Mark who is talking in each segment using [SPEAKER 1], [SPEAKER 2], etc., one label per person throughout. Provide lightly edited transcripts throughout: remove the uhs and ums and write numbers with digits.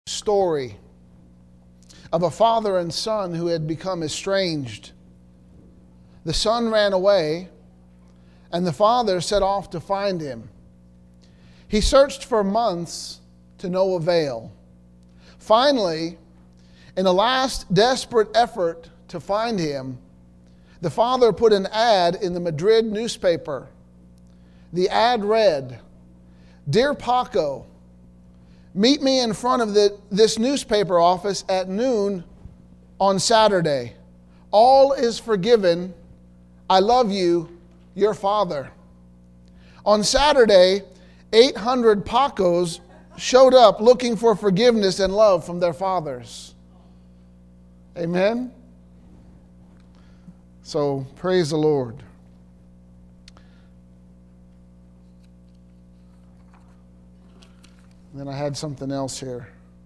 [SPEAKER 1] Story of a father and son who had become estranged. The son ran away, and the father set off to find him. He searched for months to no avail. Finally, in a last desperate effort to find him, the father put an ad in the Madrid newspaper. The ad read, "Dear Paco, meet me in front of this newspaper office at noon on Saturday. All is forgiven. I love you, your father." On Saturday, 800 Pacos showed up looking for forgiveness and love from their fathers. Amen? So, praise the Lord. Then I had something else here.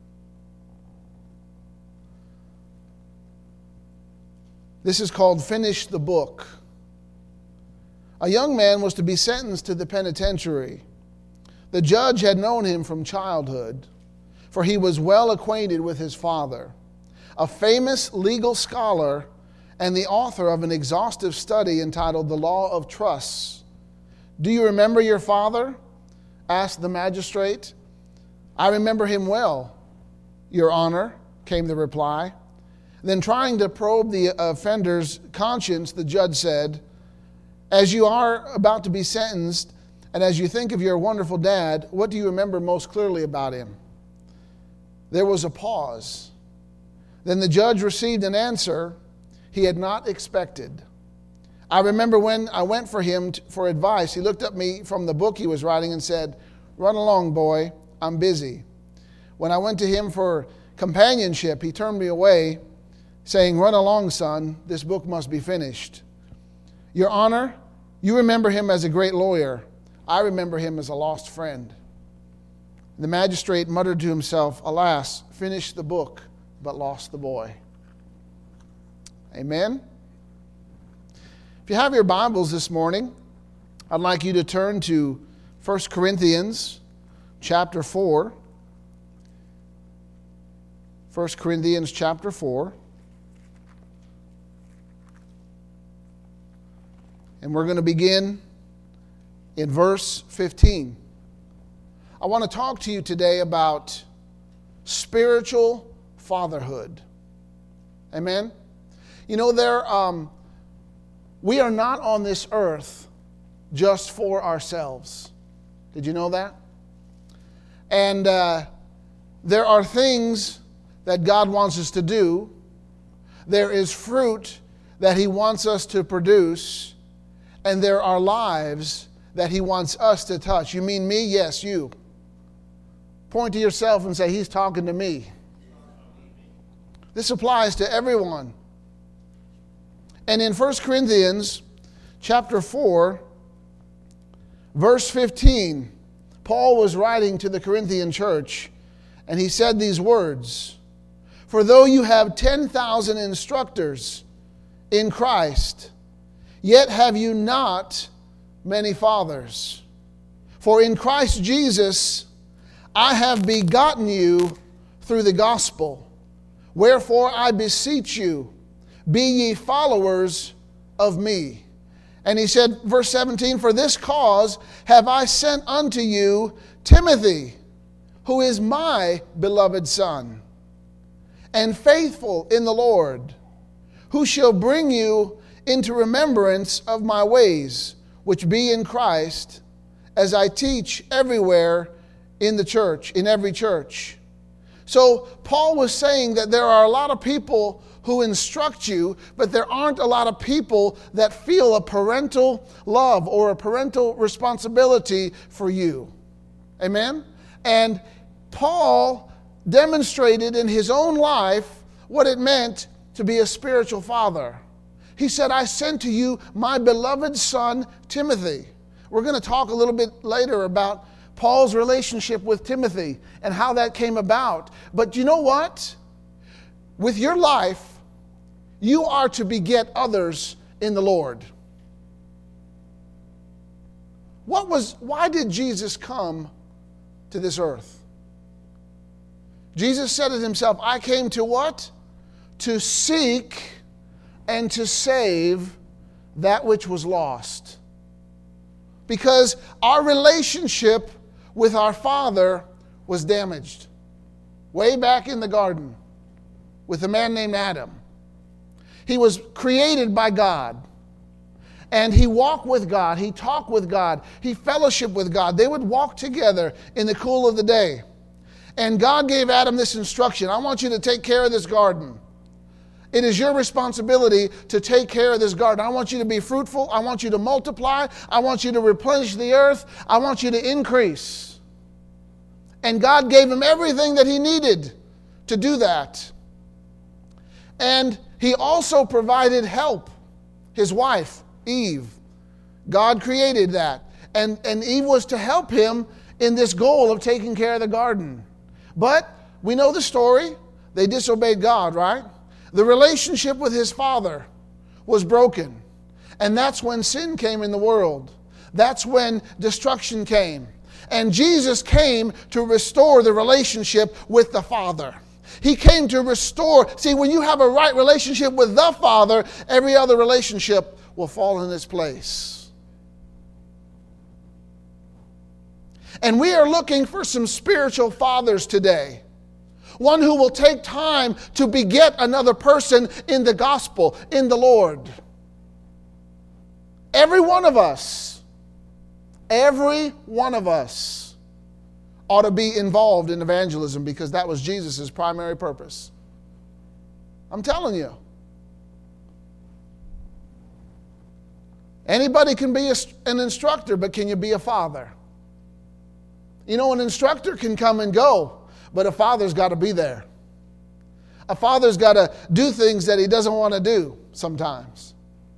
[SPEAKER 1] This is called Finish the Book. A young man was to be sentenced to the penitentiary. The judge had known him from childhood, for he was well acquainted with his father, a famous legal scholar and the author of an exhaustive study entitled The Law of Trusts. "Do you remember your father?" asked the magistrate. "I remember him well, Your Honor," came the reply. Then, trying to probe the offender's conscience, the judge said, "As you are about to be sentenced, and as you think of your wonderful dad, what do you remember most clearly about him?" There was a pause. Then the judge received an answer he had not expected. "I remember when I went for him for advice, he looked at me from the book he was writing and said, 'Run along, boy, I'm busy.' When I went to him for companionship, he turned me away, saying, 'Run along, son, this book must be finished.' Your Honor, you remember him as a great lawyer. I remember him as a lost friend." The magistrate muttered to himself, "Alas, finished the book, but lost the boy." Amen? If you have your Bibles this morning, I'd like you to turn to 1 Corinthians chapter 4. 1 Corinthians chapter 4. And we're going to begin in verse 15. I want to talk to you today about spiritual fatherhood. Amen? You know, we are not on this earth just for ourselves. Did you know that? And there are things that God wants us to do. There is fruit that He wants us to produce. And there are lives that He wants us to touch. You mean me? Yes, you. Point to yourself and say, "He's talking to me." This applies to everyone. And in 1 Corinthians chapter 4, verse 15, Paul was writing to the Corinthian church, and he said these words, "For though you have 10,000 instructors in Christ, yet have you not many fathers. For in Christ Jesus I have begotten you through the gospel. Wherefore I beseech you, be ye followers of me." And he said, verse 17, "For this cause have I sent unto you Timothy, who is my beloved son, and faithful in the Lord, who shall bring you into remembrance of my ways, which be in Christ, as I teach everywhere in the church, in every church." So Paul was saying that there are a lot of people who instruct you, but there aren't a lot of people that feel a parental love or a parental responsibility for you. Amen? And Paul demonstrated in his own life what it meant to be a spiritual father. He said, "I sent to you my beloved son, Timothy." We're going to talk a little bit later about Paul's relationship with Timothy and how that came about. But you know what? With your life, you are to beget others in the Lord. Why did Jesus come to this earth? Jesus said it himself, I came to what? To seek and to save that which was lost. Because our relationship with our Father was damaged. Way back in the garden with a man named Adam. He was created by God. And he walked with God. He talked with God. He fellowshiped with God. They would walk together in the cool of the day. And God gave Adam this instruction. I want you to take care of this garden. It is your responsibility to take care of this garden. I want you to be fruitful. I want you to multiply. I want you to replenish the earth. I want you to increase. And God gave him everything that he needed to do that. And he also provided help. His wife, Eve. God created that. And Eve was to help him in this goal of taking care of the garden. But we know the story. They disobeyed God, right? The relationship with his father was broken. And that's when sin came in the world. That's when destruction came. And Jesus came to restore the relationship with the Father. He came to restore. See, when you have a right relationship with the Father, every other relationship will fall in its place. And we are looking for some spiritual fathers today. One who will take time to beget another person in the gospel, in the Lord. Every one of us ought to be involved in evangelism because that was Jesus' primary purpose. I'm telling you. Anybody can be an instructor, but can you be a father? You know, an instructor can come and go, but a father's got to be there. A father's got to do things that he doesn't want to do sometimes.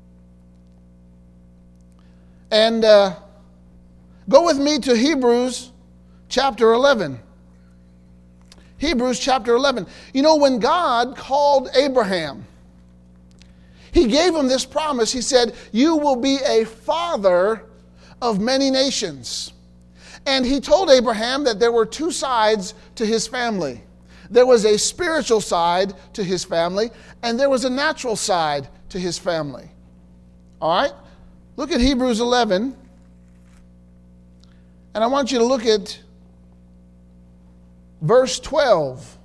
[SPEAKER 1] And go with me to Hebrews chapter 11. Hebrews chapter 11. You know, when God called Abraham, he gave him this promise. He said, you will be a father of many nations. And he told Abraham that there were two sides to his family. There was a spiritual side to his family, and there was a natural side to his family. All right? Look at Hebrews 11. And I want you to look at verse 12.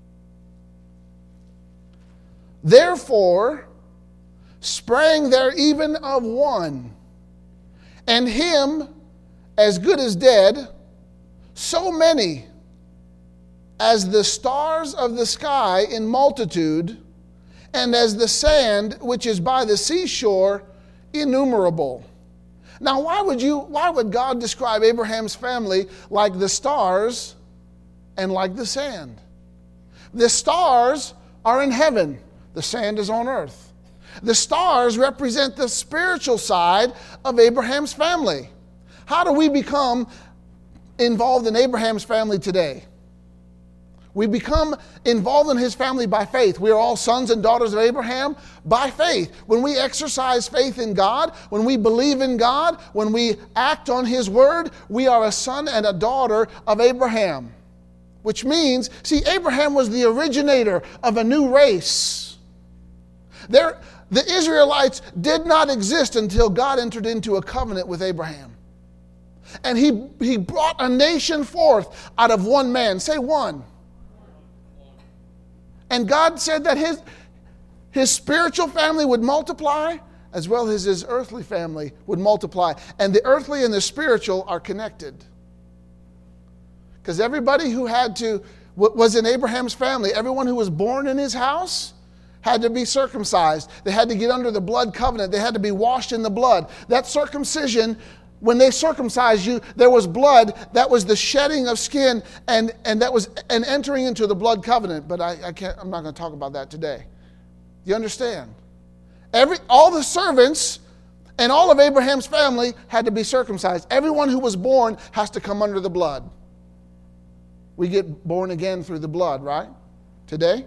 [SPEAKER 1] Therefore sprang there even of one, and him as good as dead, so many as the stars of the sky in multitude, and as the sand which is by the seashore innumerable. Now, why would God describe Abraham's family like the stars and like the sand? The stars are in heaven. The sand is on earth. The stars represent the spiritual side of Abraham's family. How do we become involved in Abraham's family today? We become involved in his family by faith. We are all sons and daughters of Abraham by faith. When we exercise faith in God, when we believe in God, when we act on his word, we are a son and a daughter of Abraham. Which means, see, Abraham was the originator of a new race. The Israelites did not exist until God entered into a covenant with Abraham. And he brought a nation forth out of one man. Say one. And God said that his spiritual family would multiply as well as his earthly family would multiply. And the earthly and the spiritual are connected. Because everybody who was in Abraham's family, everyone who was born in his house had to be circumcised. They had to get under the blood covenant. They had to be washed in the blood. That circumcision, when they circumcised you, there was blood. That was the shedding of skin, and that was an entering into the blood covenant. But I'm not going to talk about that today. You understand? All the servants and all of Abraham's family had to be circumcised. Everyone who was born has to come under the blood. We get born again through the blood, right? Today.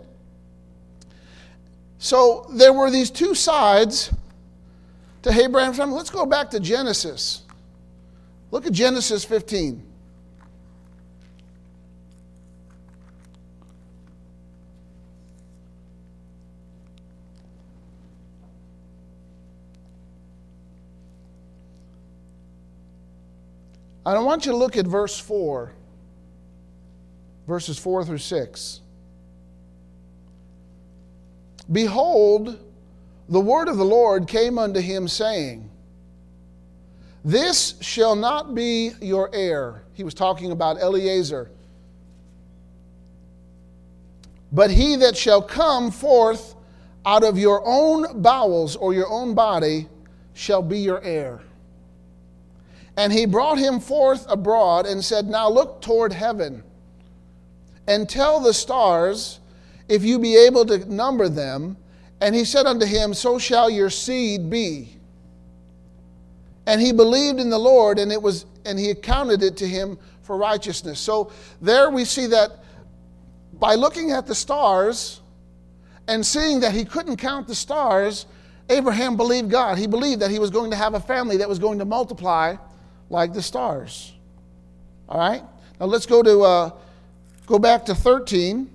[SPEAKER 1] So there were these two sides to Abraham's family. Let's go back to Genesis. Look at Genesis 15. And I want you to look at verse 4, verses 4 through 6. Behold, the word of the Lord came unto him, saying, This shall not be your heir. He was talking about Eliezer. But he that shall come forth out of your own bowels or your own body shall be your heir. And he brought him forth abroad and said, Now look toward heaven, and tell the stars, if you be able to number them. And he said unto him, So shall your seed be. And he believed in the Lord, and he accounted it to him for righteousness. So there we see that by looking at the stars and seeing that he couldn't count the stars, Abraham believed God. He believed that he was going to have a family that was going to multiply like the stars. All right? Now let's go back to 13.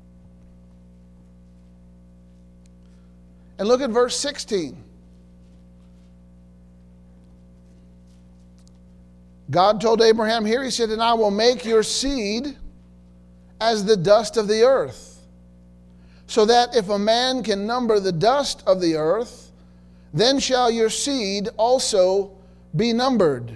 [SPEAKER 1] And look at verse 16. God told Abraham here, he said, And I will make your seed as the dust of the earth, so that if a man can number the dust of the earth, then shall your seed also be numbered.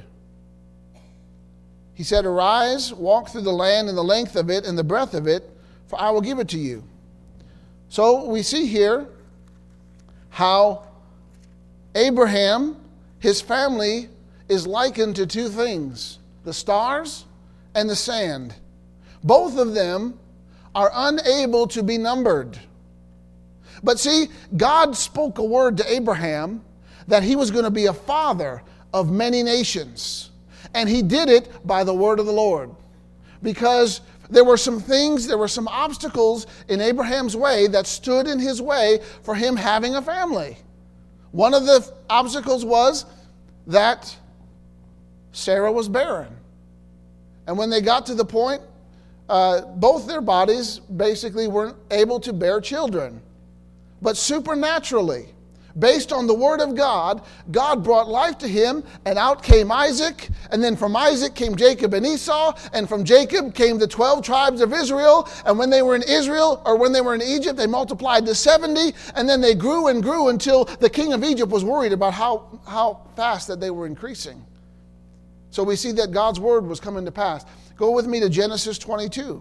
[SPEAKER 1] He said, Arise, walk through the land in the length of it and the breadth of it, for I will give it to you. So we see here how Abraham, his family, is likened to two things, the stars and the sand. Both of them are unable to be numbered. But see, God spoke a word to Abraham that he was going to be a father of many nations. And he did it by the word of the Lord. Because there were some obstacles in Abraham's way that stood in his way for him having a family. One of the obstacles was that Sarah was barren. And when they got to the point, both their bodies basically weren't able to bear children. But supernaturally, based on the word of God, God brought life to him, and out came Isaac, and then from Isaac came Jacob and Esau, and from Jacob came the 12 tribes of Israel, and when they were in Egypt, they multiplied to 70, and then they grew and grew until the king of Egypt was worried about how fast that they were increasing. So we see that God's word was coming to pass. Go with me to Genesis 22.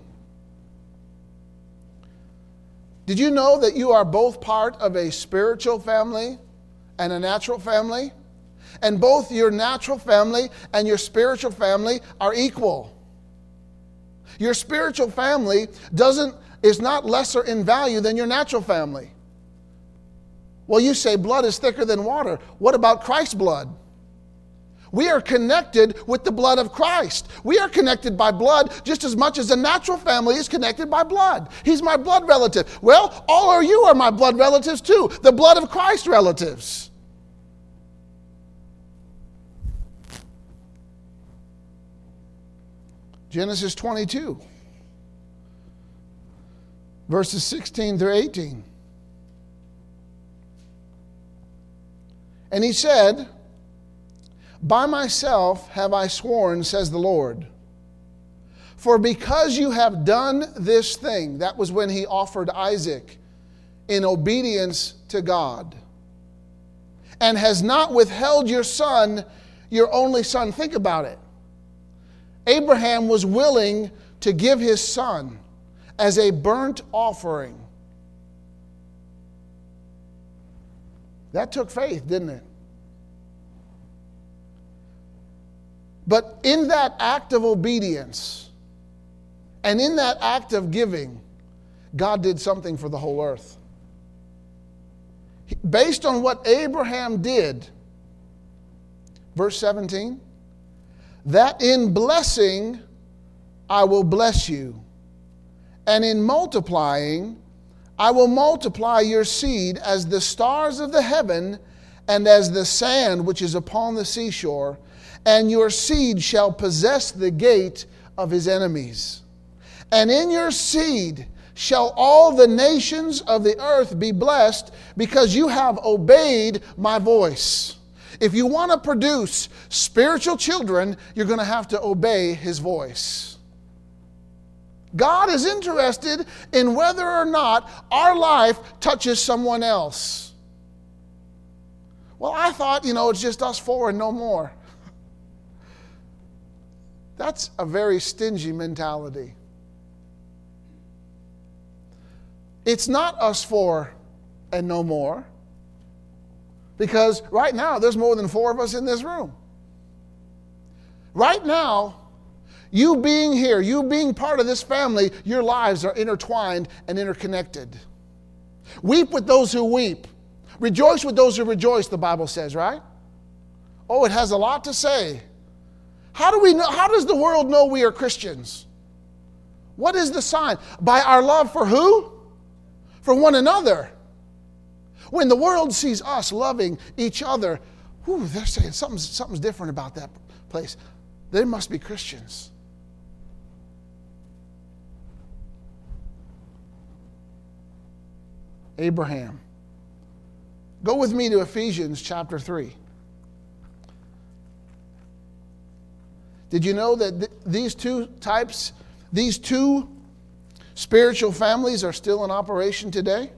[SPEAKER 1] Did you know that you are both part of a spiritual family and a natural family? And both your natural family and your spiritual family are equal. Your spiritual family is not lesser in value than your natural family. Well, you say blood is thicker than water. What about Christ's blood? We are connected with the blood of Christ. We are connected by blood just as much as a natural family is connected by blood. He's my blood relative. Well, all of you are my blood relatives too. The blood of Christ relatives. Genesis 22, verses 16 through 18. And he said, By myself have I sworn, says the Lord. For because you have done this thing, that was when he offered Isaac in obedience to God, and has not withheld your son, your only son. Think about it. Abraham was willing to give his son as a burnt offering. That took faith, didn't it? But in that act of obedience and in that act of giving, God did something for the whole earth. Based on what Abraham did, verse 17, that in blessing I will bless you, and in multiplying I will multiply your seed as the stars of the heaven and as the sand which is upon the seashore, and your seed shall possess the gate of his enemies. And in your seed shall all the nations of the earth be blessed, because you have obeyed my voice. If you want to produce spiritual children, you're going to have to obey His voice. God is interested in whether or not our life touches someone else. Well, I thought, it's just us four and no more. That's a very stingy mentality. It's not us four and no more. Because right now, there's more than four of us in this room. Right now, you being here, you being part of this family, your lives are intertwined and interconnected. Weep with those who weep. Rejoice with those who rejoice, the Bible says, right? Oh, it has a lot to say. How do we know? How does the world know we are Christians? What is the sign? By our love for who? For one another. When the world sees us loving each other, they're saying something's different about that place. They must be Christians. Abraham. Go with me to Ephesians chapter 3. Did you know that these two spiritual families are still in operation today?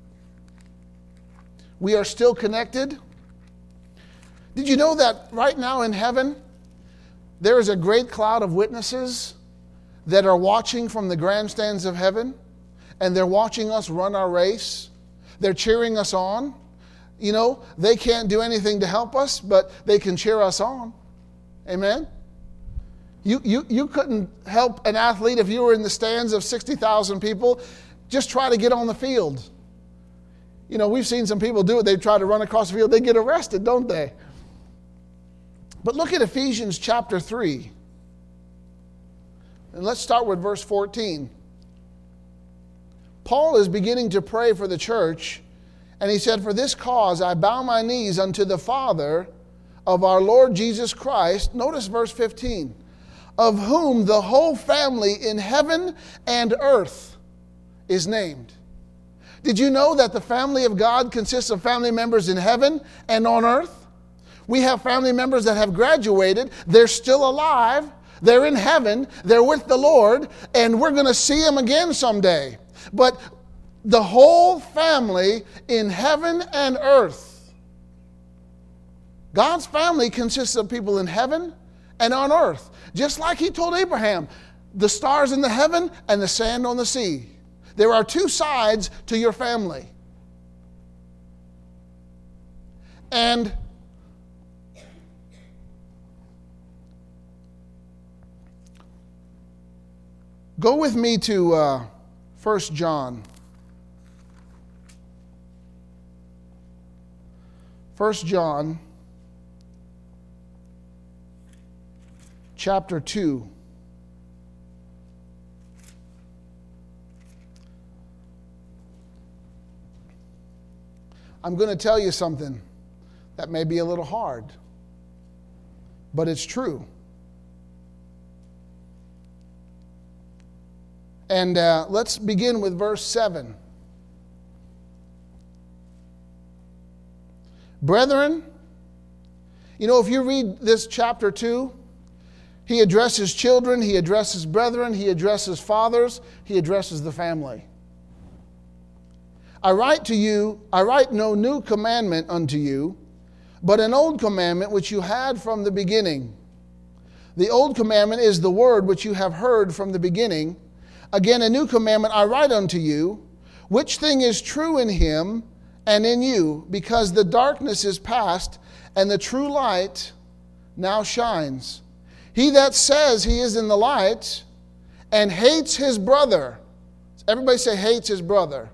[SPEAKER 1] We are still connected. Did you know that right now in heaven, there is a great cloud of witnesses that are watching from the grandstands of heaven, and they're watching us run our race. They're cheering us on. They can't do anything to help us, but they can cheer us on. Amen? You couldn't help an athlete if you were in the stands of 60,000 people. Just try to get on the field. We've seen some people do it. They try to run across the field. They get arrested, don't they? But look at Ephesians chapter 3. And let's start with verse 14. Paul is beginning to pray for the church, and he said, "For this cause I bow my knees unto the Father of our Lord Jesus Christ." Notice verse 15. "Of whom the whole family in heaven and earth is named." Did you know that the family of God consists of family members in heaven and on earth? We have family members that have graduated. They're still alive. They're in heaven. They're with the Lord. And we're going to see them again someday. But the whole family in heaven and earth. God's family consists of people in heaven and on earth. Just like He told Abraham, the stars in the heaven and the sand on the sea. There are two sides to your family. And go with me to 1 John. 1 John chapter 2. I'm going to tell you something that may be a little hard, but it's true. And let's begin with verse 7. Brethren, if you read this chapter 2, he addresses children, he addresses brethren, he addresses fathers, he addresses the family. I write no new commandment unto you, but an old commandment which you had from the beginning. The old commandment is the word which you have heard from the beginning. Again, a new commandment I write unto you, which thing is true in Him and in you, because the darkness is past, and the true light now shines. He that says he is in the light and hates his brother. Everybody say hates his brother.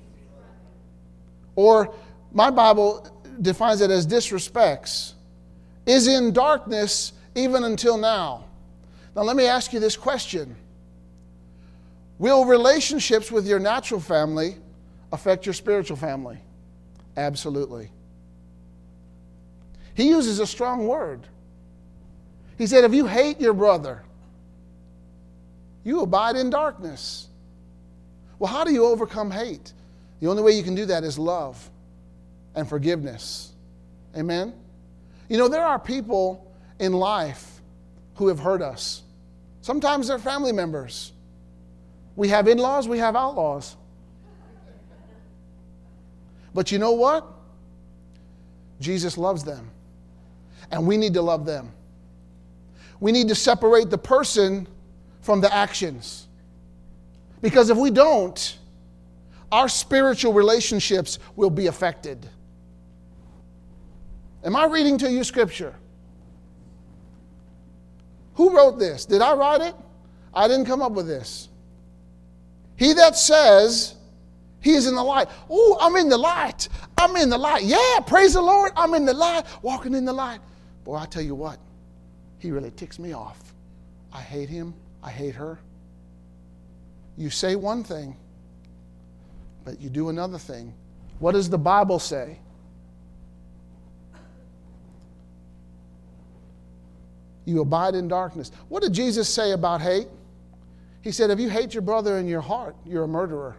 [SPEAKER 1] Or my Bible defines it as disrespects. Is in darkness even until now. Now let me ask you this question. Will relationships with your natural family affect your spiritual family? Absolutely. He uses a strong word. He said, if you hate your brother, you abide in darkness. Well, how do you overcome hate? The only way you can do that is love and forgiveness. Amen? You know, there are people in life who have hurt us. Sometimes they're family members. We have in-laws, we have outlaws. But you know what? Jesus loves them. And we need to love them. We need to separate the person from the actions. Because if we don't, our spiritual relationships will be affected. Am I reading to you scripture? Who wrote this? Did I write it? I didn't come up with this. He that says he is in the light. Oh, I'm in the light. I'm in the light. Yeah, praise the Lord. I'm in the light, walking in the light. Boy, I tell you what, he really ticks me off. I hate him. I hate her. You say one thing, but you do another thing. What does the Bible say? You abide in darkness. What did Jesus say about hate? He said, if you hate your brother in your heart, you're a murderer.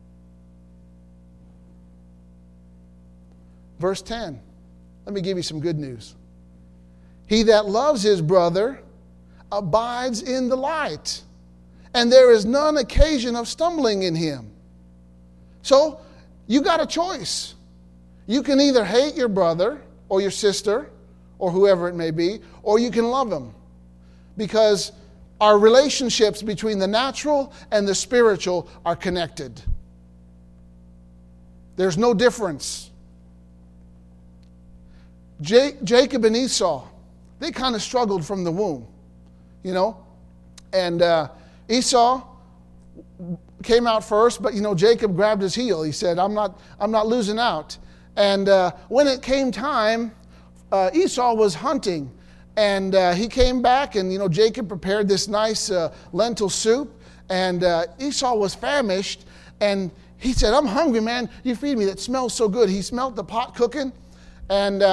[SPEAKER 1] Verse 10. Let me give you some good news. He that loves his brother abides in the light, and there is none occasion of stumbling in him. So, you got a choice. You can either hate your brother or your sister or whoever it may be, or you can love them. Because our relationships between the natural and the spiritual are connected. There's no difference. Jacob and Esau, they kind of struggled from the womb, you know. And Esau came out first, but, you know, Jacob grabbed his heel. He said, I'm not losing out. And when it came time, Esau was hunting. And he came back, and, you know, Jacob prepared this nice lentil soup. And Esau was famished. And he said, I'm hungry, man. You feed me. That smells so good. He smelled the pot cooking. And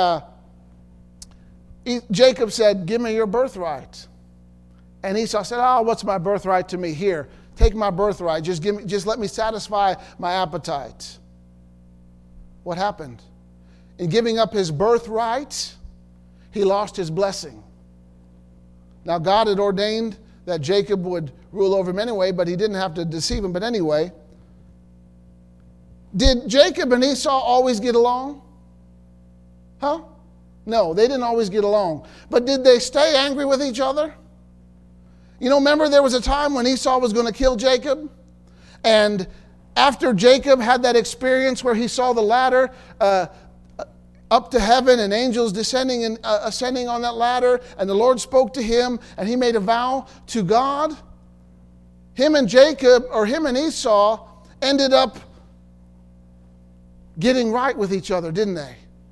[SPEAKER 1] Jacob said, give me your birthright. And Esau said, oh, what's my birthright to me? Here, take my birthright. Just let me satisfy my appetite. What happened? In giving up his birthright, he lost his blessing. Now, God had ordained that Jacob would rule over him anyway, but he didn't have to deceive him. But anyway, did Jacob and Esau always get along? Huh? No, they didn't always get along. But did they stay angry with each other? You know, remember there was a time when Esau was going to kill Jacob? And after Jacob had that experience where he saw the ladder up to heaven and angels descending and ascending on that ladder, and the Lord spoke to him and he made a vow to God, him and Esau ended up getting right with each other, didn't they?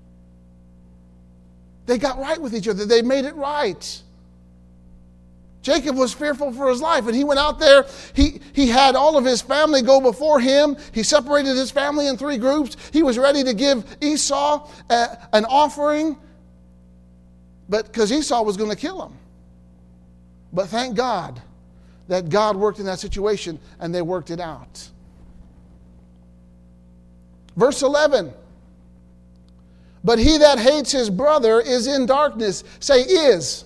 [SPEAKER 1] They got right with each other. They made it right. Jacob was fearful for his life, and he went out there. He had all of his family go before him. He separated his family in 3 groups. He was ready to give Esau an offering, but because Esau was going to kill him. But thank God that God worked in that situation, and they worked it out. Verse 11. But he that hates his brother is in darkness. Say, is.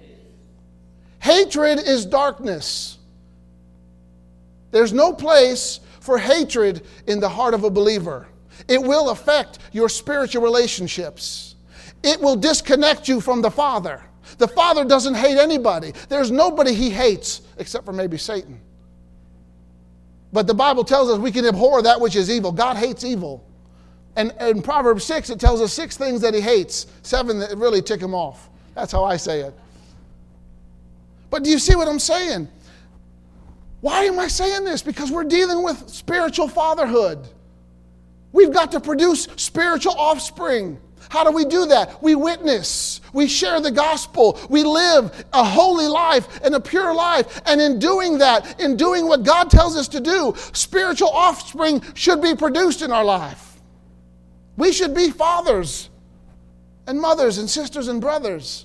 [SPEAKER 1] Hatred is darkness. There's no place for hatred in the heart of a believer. It will affect your spiritual relationships. It will disconnect you from the Father. The Father doesn't hate anybody. There's nobody he hates except for maybe Satan. But the Bible tells us we can abhor that which is evil. God hates evil. And in Proverbs 6, it tells us 6 things that he hates, 7 that really tick him off. That's how I say it. But do you see what I'm saying? Why am I saying this? Because we're dealing with spiritual fatherhood. We've got to produce spiritual offspring. How do we do that? We witness. We share the gospel. We live a holy life and a pure life. And in doing that, in doing what God tells us to do, spiritual offspring should be produced in our life. We should be fathers and mothers and sisters and brothers.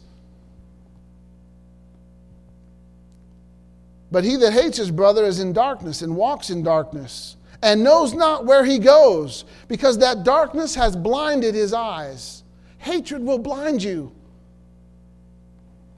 [SPEAKER 1] But he that hates his brother is in darkness and walks in darkness and knows not where he goes, because that darkness has blinded his eyes. Hatred will blind you.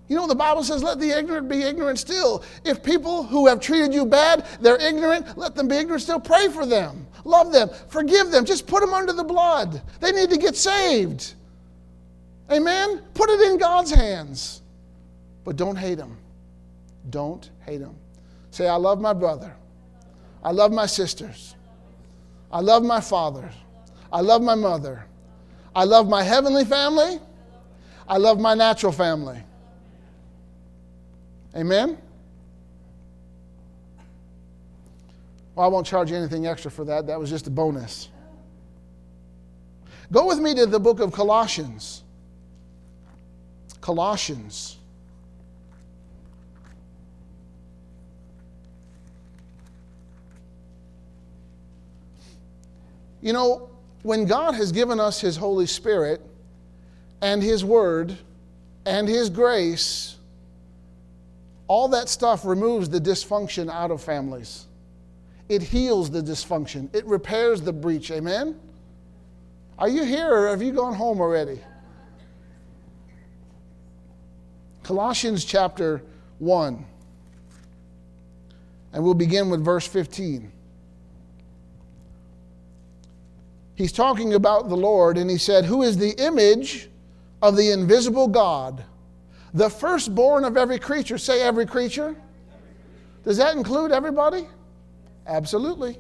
[SPEAKER 1] You know, the Bible says, let the ignorant be ignorant still. If people who have treated you bad, they're ignorant, let them be ignorant still. Pray for them. Love them. Forgive them. Just put them under the blood. They need to get saved. Amen? Put it in God's hands. But don't hate them. Don't hate them. Say, I love my brother. I love my sisters. I love my father. I love my mother. I love my heavenly family. I love my natural family. Amen? Well, I won't charge you anything extra for that. That was just a bonus. Go with me to the book of Colossians. Colossians. You know, when God has given us His Holy Spirit and His Word and His grace, all that stuff removes the dysfunction out of families. It heals the dysfunction. It repairs the breach. Amen? Are you here or have you gone home already? Colossians chapter 1. And we'll begin with verse 15. He's talking about the Lord, and he said, who is the image of the invisible God, the firstborn of every creature. Say every creature. Does that include everybody? Absolutely.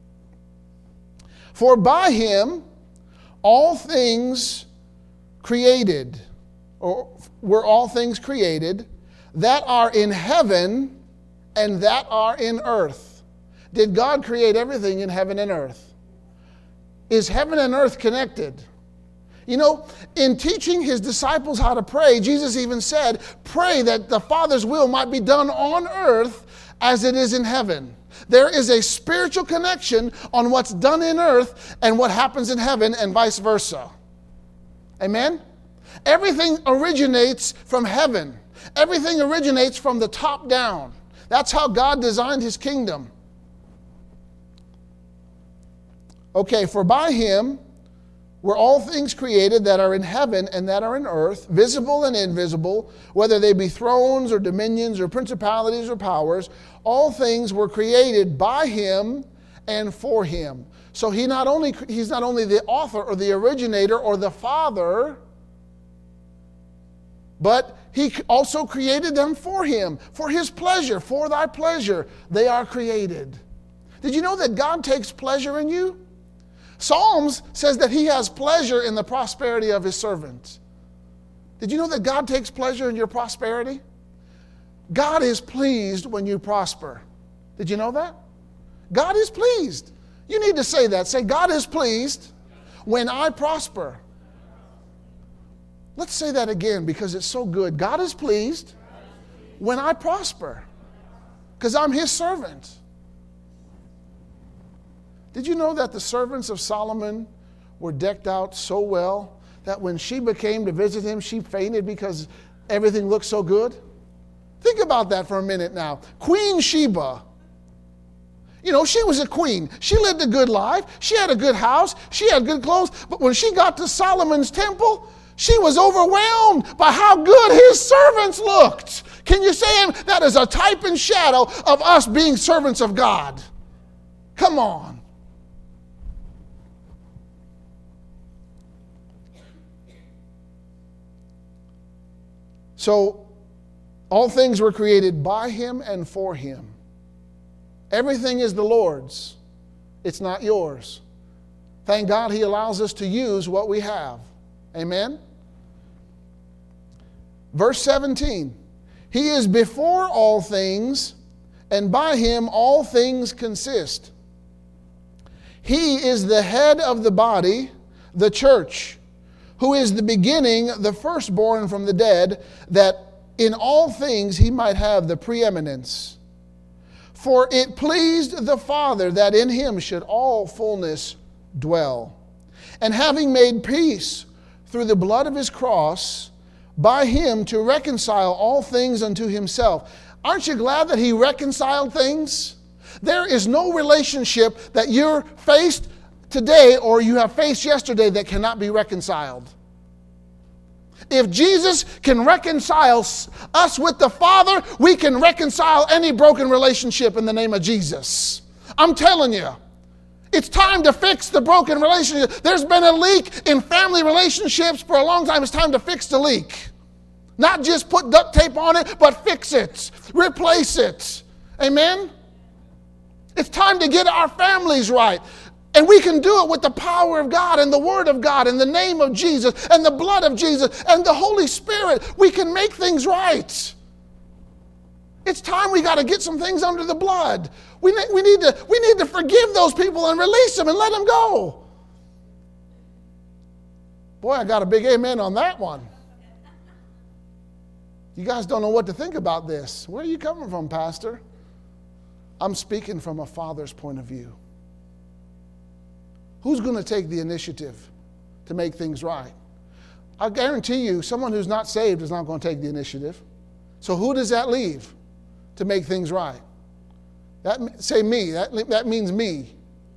[SPEAKER 1] For by him all things created, or were all things created, that are in heaven and that are in earth. Did God create everything in heaven and earth? Is heaven and earth connected? You know, in teaching his disciples how to pray, Jesus even said, pray that the Father's will might be done on earth as it is in heaven. There is a spiritual connection on what's done in earth and what happens in heaven and vice versa. Amen? Everything originates from heaven. Everything originates from the top down. That's how God designed his kingdom. Okay, for by him were all things created that are in heaven and that are in earth, visible and invisible, whether they be thrones or dominions or principalities or powers. All things were created by him and for him. So he's not only the author or the originator or the father, but he also created them for him, for his pleasure, for thy pleasure. They are created. Did you know that God takes pleasure in you? Psalms says that he has pleasure in the prosperity of his servants. Did you know that God takes pleasure in your prosperity? God is pleased when you prosper. Did you know that? God is pleased. You need to say that. Say, God is pleased when I prosper. Let's say that again because it's so good. God is pleased when I prosper because I'm his servant. Did you know that the servants of Solomon were decked out so well that when Sheba came to visit him, she fainted because everything looked so good? Think about that for a minute now. Queen Sheba. You know, she was a queen. She lived a good life. She had a good house. She had good clothes. But when she got to Solomon's temple, she was overwhelmed by how good his servants looked. Can you say that is a type and shadow of us being servants of God? Come on. So, all things were created by him and for him. Everything is the Lord's. It's not yours. Thank God he allows us to use what we have. Amen? Verse 17. He is before all things, and by him all things consist. He is the head of the body, the church, who is the beginning, the firstborn from the dead, that in all things he might have the preeminence. For it pleased the Father that in him should all fullness dwell. And having made peace through the blood of his cross, by him to reconcile all things unto himself. Aren't you glad that he reconciled things? There is no relationship that you're faced today or you have faced yesterday that cannot be reconciled. If Jesus can reconcile us with the Father, we can reconcile any broken relationship in the name of Jesus. I'm telling you, it's time to fix the broken relationship. There's been a leak in family relationships for a long time. It's time to fix the leak. Not just put duct tape on it, but fix it. Replace it. Amen? It's time to get our families right. And we can do it with the power of God and the Word of God and the name of Jesus and the blood of Jesus and the Holy Spirit. We can make things right. It's time we got to get some things under the blood. We need to forgive those people and release them and let them go. Boy, I got a big amen on that one. You guys don't know what to think about this. Where are you coming from, Pastor? I'm speaking from a father's point of view. Who's going to take the initiative to make things right? I guarantee you, someone who's not saved is not going to take the initiative. So who does that leave to make things right? Say me. That means me.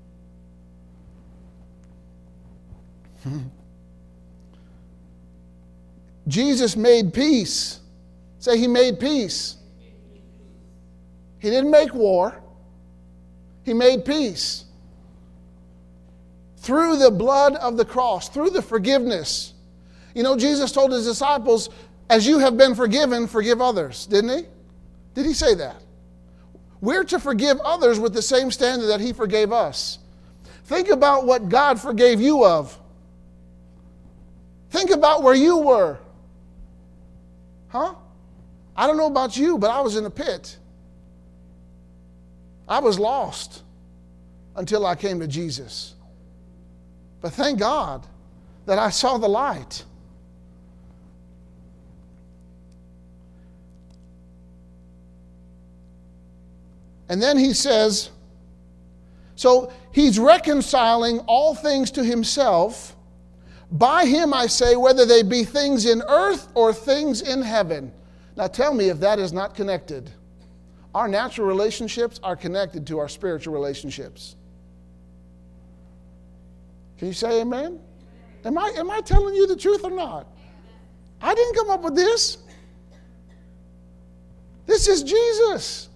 [SPEAKER 1] Jesus made peace. Say, he made peace. He didn't make war. He made peace. Through the blood of the cross, through the forgiveness. You know, Jesus told his disciples, as you have been forgiven, forgive others. Didn't he? Did he say that? We're to forgive others with the same standard that he forgave us. Think about what God forgave you of. Think about where you were. Huh? I don't know about you, but I was in a pit. I was lost until I came to Jesus. But thank God that I saw the light. And then he says, so he's reconciling all things to himself. By him I say, whether they be things in earth or things in heaven. Now tell me if that is not connected. Our natural relationships are connected to our spiritual relationships. Can you say amen? Am I telling you the truth or not? I didn't come up with this. This is Jesus.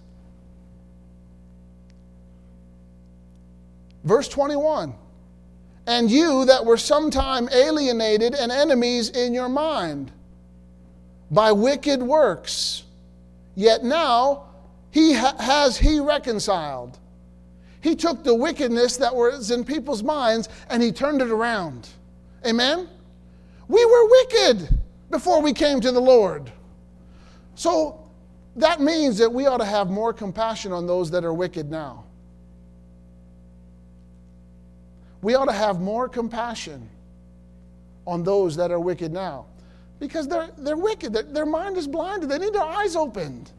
[SPEAKER 1] Verse 21. And you that were sometime alienated and enemies in your mind by wicked works, yet now has he reconciled. He took the wickedness that was in people's minds and he turned it around. Amen? We were wicked before we came to the Lord. So that means that we ought to have more compassion on those that are wicked now. We ought to have more compassion on those that are wicked now. Because they're wicked. Their mind is blinded. They need their eyes opened.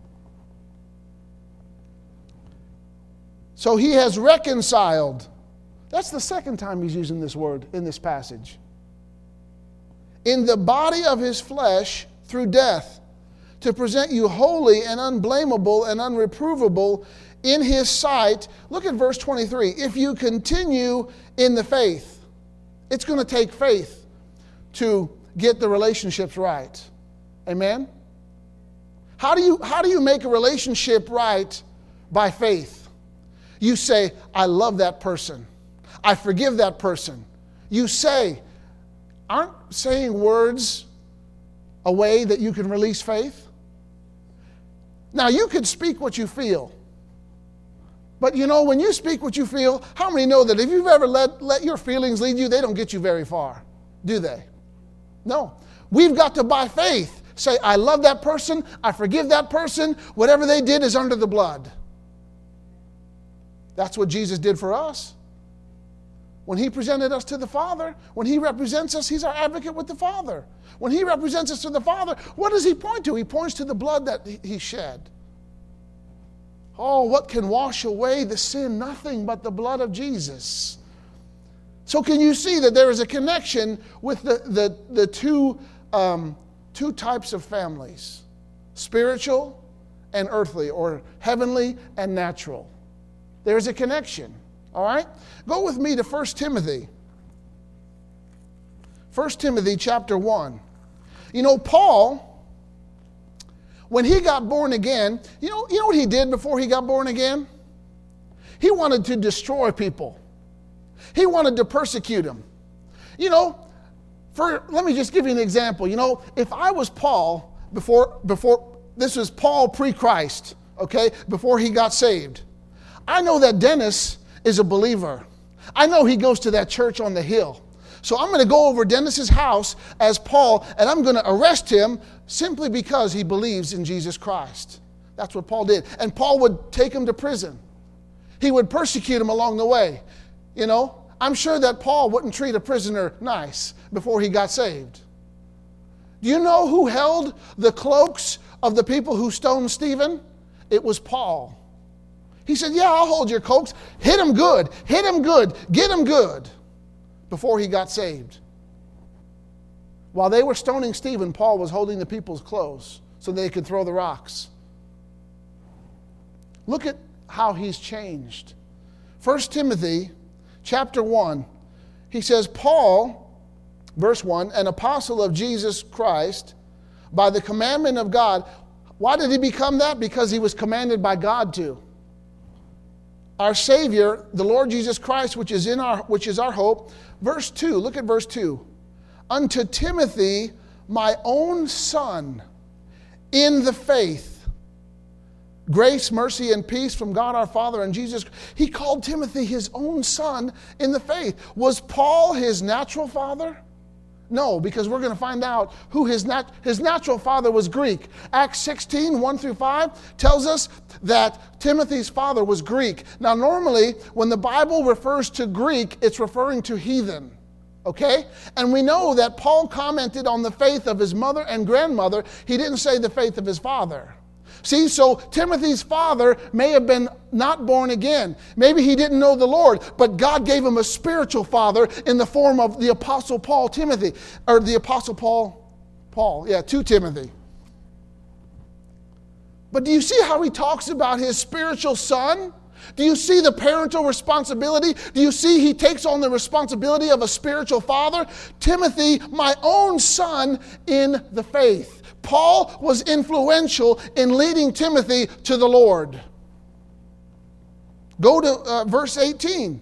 [SPEAKER 1] So he has reconciled. That's the second time he's using this word in this passage. In the body of his flesh through death, to present you holy and unblameable and unreprovable in his sight. Look at verse 23. If you continue in the faith, it's going to take faith to get the relationships right. Amen? How do you make a relationship right? By faith. You say, I love that person. I forgive that person. You say, aren't saying words a way that you can release faith? Now, you could speak what you feel. But you know, when you speak what you feel, how many know that if you've ever let your feelings lead you, they don't get you very far, do they? No. We've got to, by faith, say, I love that person, I forgive that person, whatever they did is under the blood. That's what Jesus did for us. When he presented us to the Father, when he represents us, he's our advocate with the Father. When he represents us to the Father, what does he point to? He points to the blood that he shed. Oh, what can wash away the sin? Nothing but the blood of Jesus. So can you see that there is a connection with the two types of families? Spiritual and earthly, or heavenly and natural. There's a connection. All right? Go with me to 1 Timothy. 1 Timothy chapter 1. You know, Paul, when he got born again, you know what he did before he got born again? He wanted to destroy people. He wanted to persecute them. You know, let me just give you an example. You know, if I was Paul before this was Paul pre-Christ, okay, before he got saved. I know that Dennis is a believer. I know he goes to that church on the hill. So I'm going to go over Dennis's house as Paul, and I'm going to arrest him simply because he believes in Jesus Christ. That's what Paul did. And Paul would take him to prison. He would persecute him along the way. You know, I'm sure that Paul wouldn't treat a prisoner nice before he got saved. Do you know who held the cloaks of the people who stoned Stephen? It was Paul. He said, yeah, I'll hold your cloaks. Hit him good. Hit him good. Get him good. Before he got saved. While they were stoning Stephen, Paul was holding the people's clothes so they could throw the rocks. Look at how he's changed. 1 Timothy chapter 1, he says, Paul, verse 1, an apostle of Jesus Christ, by the commandment of God. Why did he become that? Because he was commanded by God to. Our Savior, the Lord Jesus Christ, which is our hope. Verse 2, look at verse 2. Unto Timothy, my own son, in the faith, grace, mercy, and peace from God our Father and Jesus. He called Timothy his own son in the faith. Was Paul his natural father? No, because we're going to find out who his natural father was Greek. Acts 16, 1 through 5 tells us that Timothy's father was Greek. Now normally, when the Bible refers to Greek, it's referring to heathen. Okay? And we know that Paul commented on the faith of his mother and grandmother. He didn't say the faith of his father. See, so Timothy's father may have been not born again. Maybe he didn't know the Lord, but God gave him a spiritual father in the form of the Apostle Paul, Timothy, or the Apostle Paul, to Timothy. But do you see how he talks about his spiritual son? Do you see the parental responsibility? Do you see he takes on the responsibility of a spiritual father? Timothy, my own son in the faith. Paul was influential in leading Timothy to the Lord. Go to verse 18.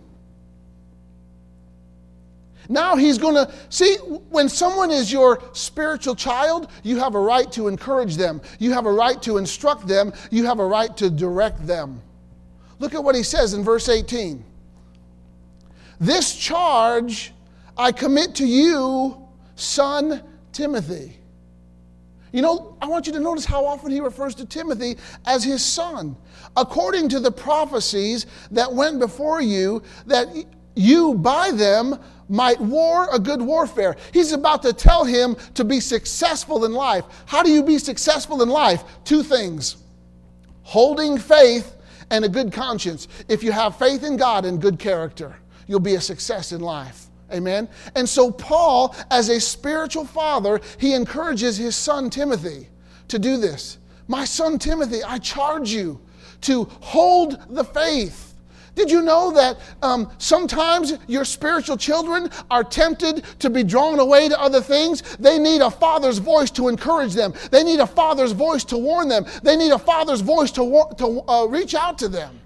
[SPEAKER 1] Now he's going to, see, when someone is your spiritual child, you have a right to encourage them. You have a right to instruct them. You have a right to direct them. Look at what he says in verse 18. This charge I commit to you, son Timothy. You know, I want you to notice how often he refers to Timothy as his son. According to the prophecies that went before you, that you by them might war a good warfare. He's about to tell him to be successful in life. How do you be successful in life? Two things. Holding faith and a good conscience. If you have faith in God and good character, you'll be a success in life. Amen? And so Paul, as a spiritual father, he encourages his son Timothy to do this. My son Timothy, I charge you to hold the faith. Did you know that sometimes your spiritual children are tempted to be drawn away to other things? They need a father's voice to encourage them. They need a father's voice to warn them. They need a father's voice to reach out to them.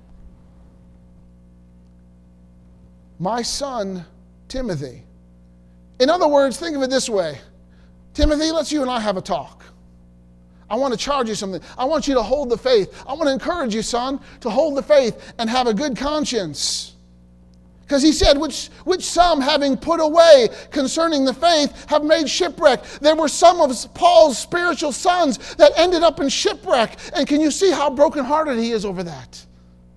[SPEAKER 1] My son Timothy. In other words, think of it this way. Timothy, let's you and I have a talk. I want to charge you something. I want you to hold the faith. I want to encourage you, son, to hold the faith and have a good conscience. Because he said, which some, having put away concerning the faith, have made shipwreck. There were some of Paul's spiritual sons that ended up in shipwreck. And can you see how brokenhearted he is over that?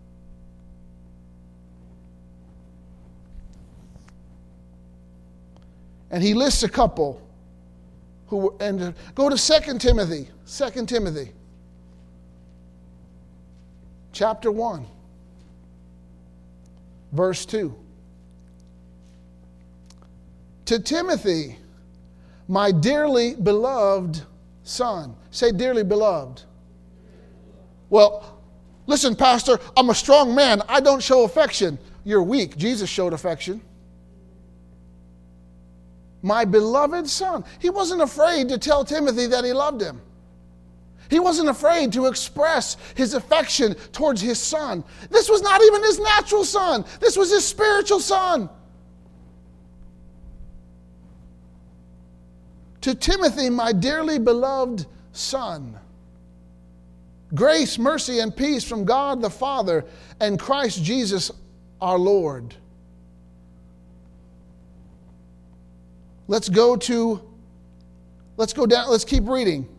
[SPEAKER 1] And he lists a couple who, and go to 2 Timothy. 2 Timothy. Chapter 1. Verse 2. To Timothy, my dearly beloved son. Say, dearly beloved. Well, listen, Pastor, I'm a strong man. I don't show affection. You're weak. Jesus showed affection. my beloved son. He wasn't afraid to tell Timothy that he loved him. He wasn't afraid to express his affection towards his son. This was not even his natural son. This was his spiritual son. To Timothy, my dearly beloved son, grace, mercy, and peace from God the Father and Christ Jesus our Lord. Let's go down, let's keep reading.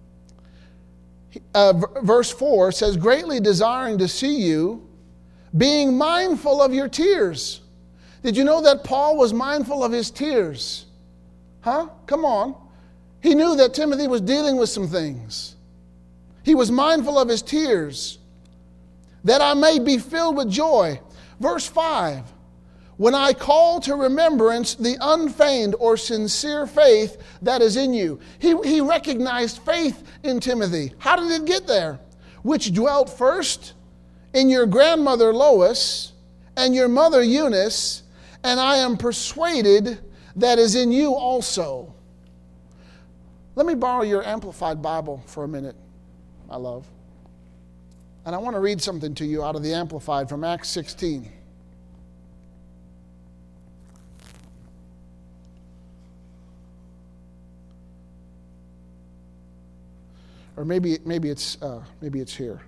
[SPEAKER 1] Verse 4 says, greatly desiring to see you, being mindful of your tears. Did you know that Paul was mindful of his tears? Huh? Come on. He knew that Timothy was dealing with some things. He was mindful of his tears, that I may be filled with joy. Verse 5, when I call to remembrance the unfeigned or sincere faith that is in you. He recognized faith in Timothy. How did it get there? Which dwelt first in your grandmother Lois and your mother Eunice, and I am persuaded that is in you also. Let me borrow your Amplified Bible for a minute, my love. And I want to read something to you out of the Amplified from Acts 16. Or maybe it's here.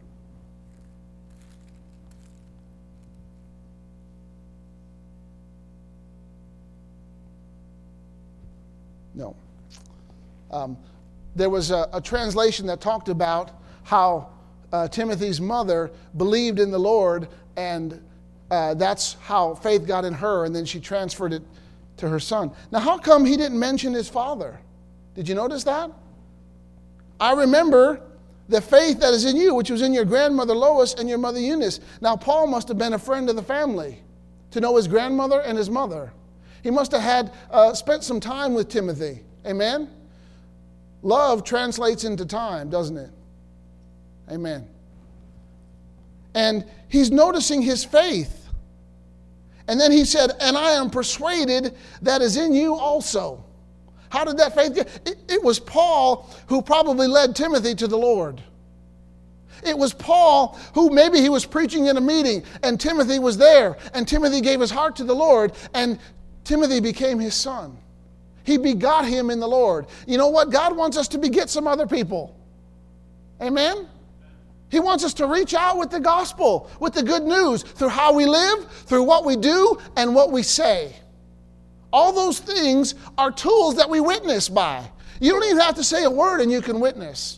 [SPEAKER 1] No. There was a translation that talked about how Timothy's mother believed in the Lord, and that's how faith got in her, and then she transferred it to her son. Now, how come he didn't mention his father? Did you notice that? I remember the faith that is in you, which was in your grandmother Lois and your mother Eunice. Now, Paul must have been a friend of the family to know his grandmother and his mother. He must have had spent some time with Timothy. Amen? Love translates into time, doesn't it? Amen. And he's noticing his faith. And then he said, and I am persuaded that is in you also. How did that faith get? It was Paul who probably led Timothy to the Lord. It was Paul who maybe he was preaching in a meeting and Timothy was there and Timothy gave his heart to the Lord and Timothy became his son. He begot him in the Lord. You know what? God wants us to beget some other people. Amen? He wants us to reach out with the gospel, with the good news, through how we live, through what we do, and what we say. All those things are tools that we witness by. You don't even have to say a word and you can witness.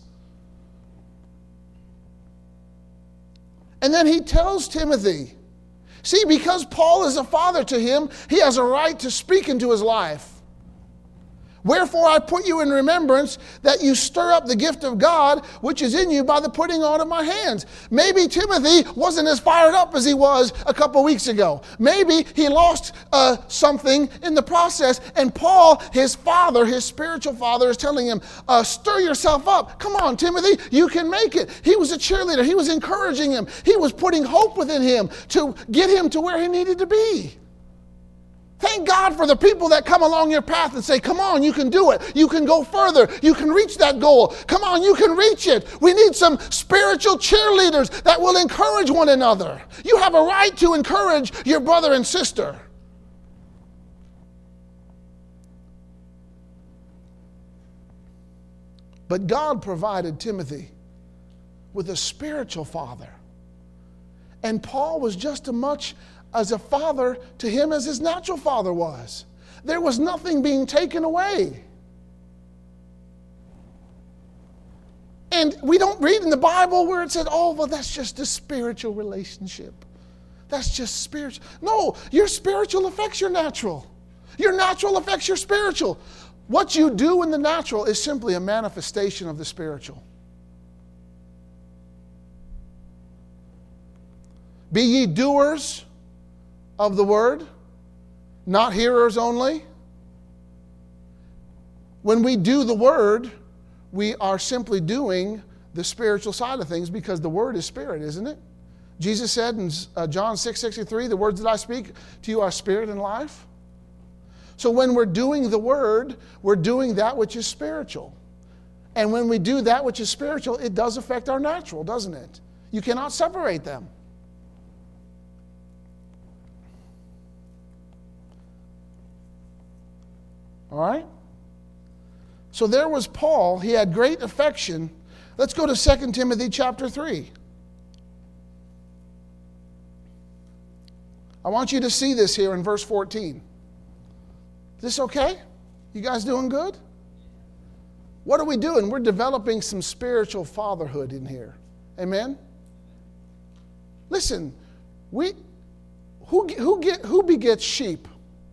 [SPEAKER 1] And then he tells Timothy, see, because Paul is a father to him, he has a right to speak into his life. Wherefore I put you in remembrance that you stir up the gift of God which is in you by the putting on of my hands. Maybe Timothy wasn't as fired up as he was a couple weeks ago. Maybe he lost something in the process, and Paul, his father, his spiritual father, is telling him, stir yourself up. Come on, Timothy, you can make it. He was a cheerleader. He was encouraging him. He was putting hope within him to get him to where he needed to be. Thank God for the people that come along your path and say, come on, you can do it. You can go further. You can reach that goal. Come on, you can reach it. We need some spiritual cheerleaders that will encourage one another. You have a right to encourage your brother and sister. But God provided Timothy with a spiritual father. And Paul was just as much as a father to him as his natural father was. There was nothing being taken away. And we don't read in the Bible where it said, oh, well, that's just a spiritual relationship. That's just spiritual. No, your spiritual affects your natural. Your natural affects your spiritual. What you do in the natural is simply a manifestation of the spiritual. Be ye doers of the word, not hearers only. When we do the word, we are simply doing the spiritual side of things because the word is spirit, isn't it? Jesus said in John 6:63, the words that I speak to you are spirit and life. So when we're doing the Word, we're doing that which is spiritual. And when we do that which is spiritual, it does affect our natural, doesn't it? You cannot separate them. All right? So there was Paul. He had great affection. Let's go to 2 Timothy chapter 3. I want you to see this here in verse 14. Is this okay? You guys doing good? What are we doing? We're developing some spiritual fatherhood in here. Amen? Listen, who begets sheep?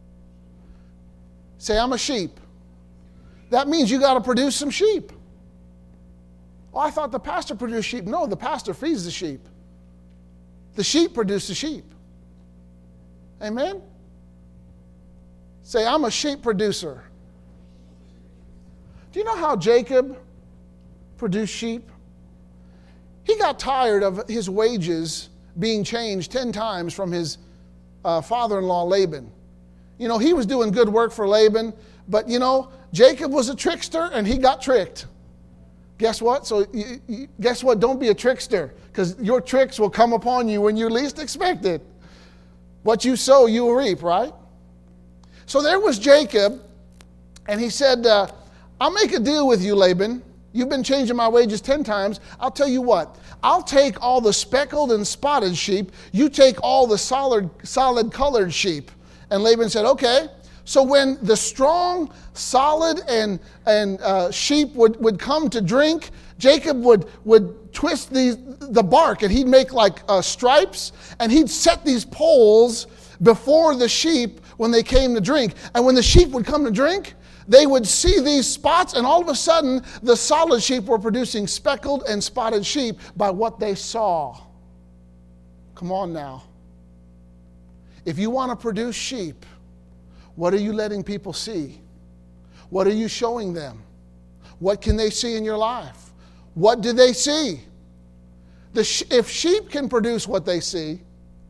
[SPEAKER 1] Say, I'm a sheep. That means you got to produce some sheep. Oh, I thought the pastor produced sheep. No, the pastor feeds the sheep. The sheep produce the sheep. Amen? Say, I'm a sheep producer. Do you know how Jacob produced sheep? He got tired of his wages being changed 10 times from his father-in-law Laban. You know, he was doing good work for Laban, but you know, Jacob was a trickster and he got tricked. Guess what? So guess what? Don't be a trickster, because your tricks will come upon you when you least expect it. What you sow, you will reap, right? So there was Jacob, and he said, I'll make a deal with you, Laban. You've been changing my wages 10 times. I'll tell you what. I'll take all the speckled and spotted sheep. You take all the solid colored sheep. And Laban said, okay. So when the strong, solid, and sheep would come to drink, Jacob would twist the bark, and he'd make like stripes, and he'd set these poles before the sheep when they came to drink. And when the sheep would come to drink, they would see these spots, and all of a sudden, the solid sheep were producing speckled and spotted sheep by what they saw. Come on now. If you want to produce sheep, what are you letting people see? What are you showing them? What can they see in your life? What do they see? If sheep can produce what they see,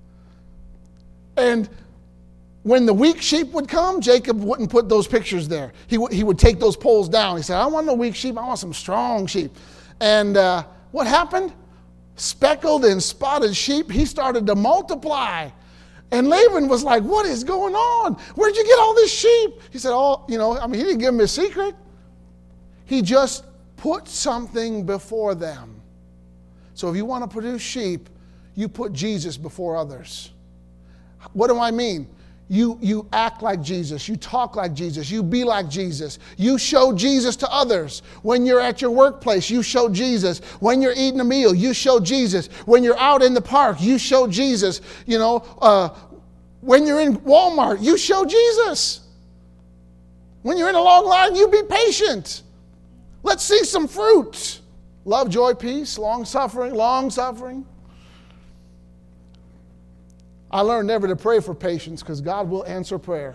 [SPEAKER 1] and when the weak sheep would come, Jacob wouldn't put those pictures there. He would take those poles down. He said, I don't want no weak sheep. I want some strong sheep. And what happened? Speckled and spotted sheep, he started to multiply. And Laban was like, what is going on? Where'd you get all this sheep? He said, he didn't give him a secret. He just put something before them. So if you want to produce sheep, you put Jesus before others. What do I mean? You act like Jesus. You talk like Jesus. You be like Jesus. You show Jesus to others. When you're at your workplace, you show Jesus. When you're eating a meal, you show Jesus. When you're out in the park, you show Jesus. When you're in Walmart, you show Jesus. When you're in a long line, you be patient. Let's see some fruit. Love, joy, peace, long-suffering, long-suffering. I learned never to pray for patience, because God will answer prayer.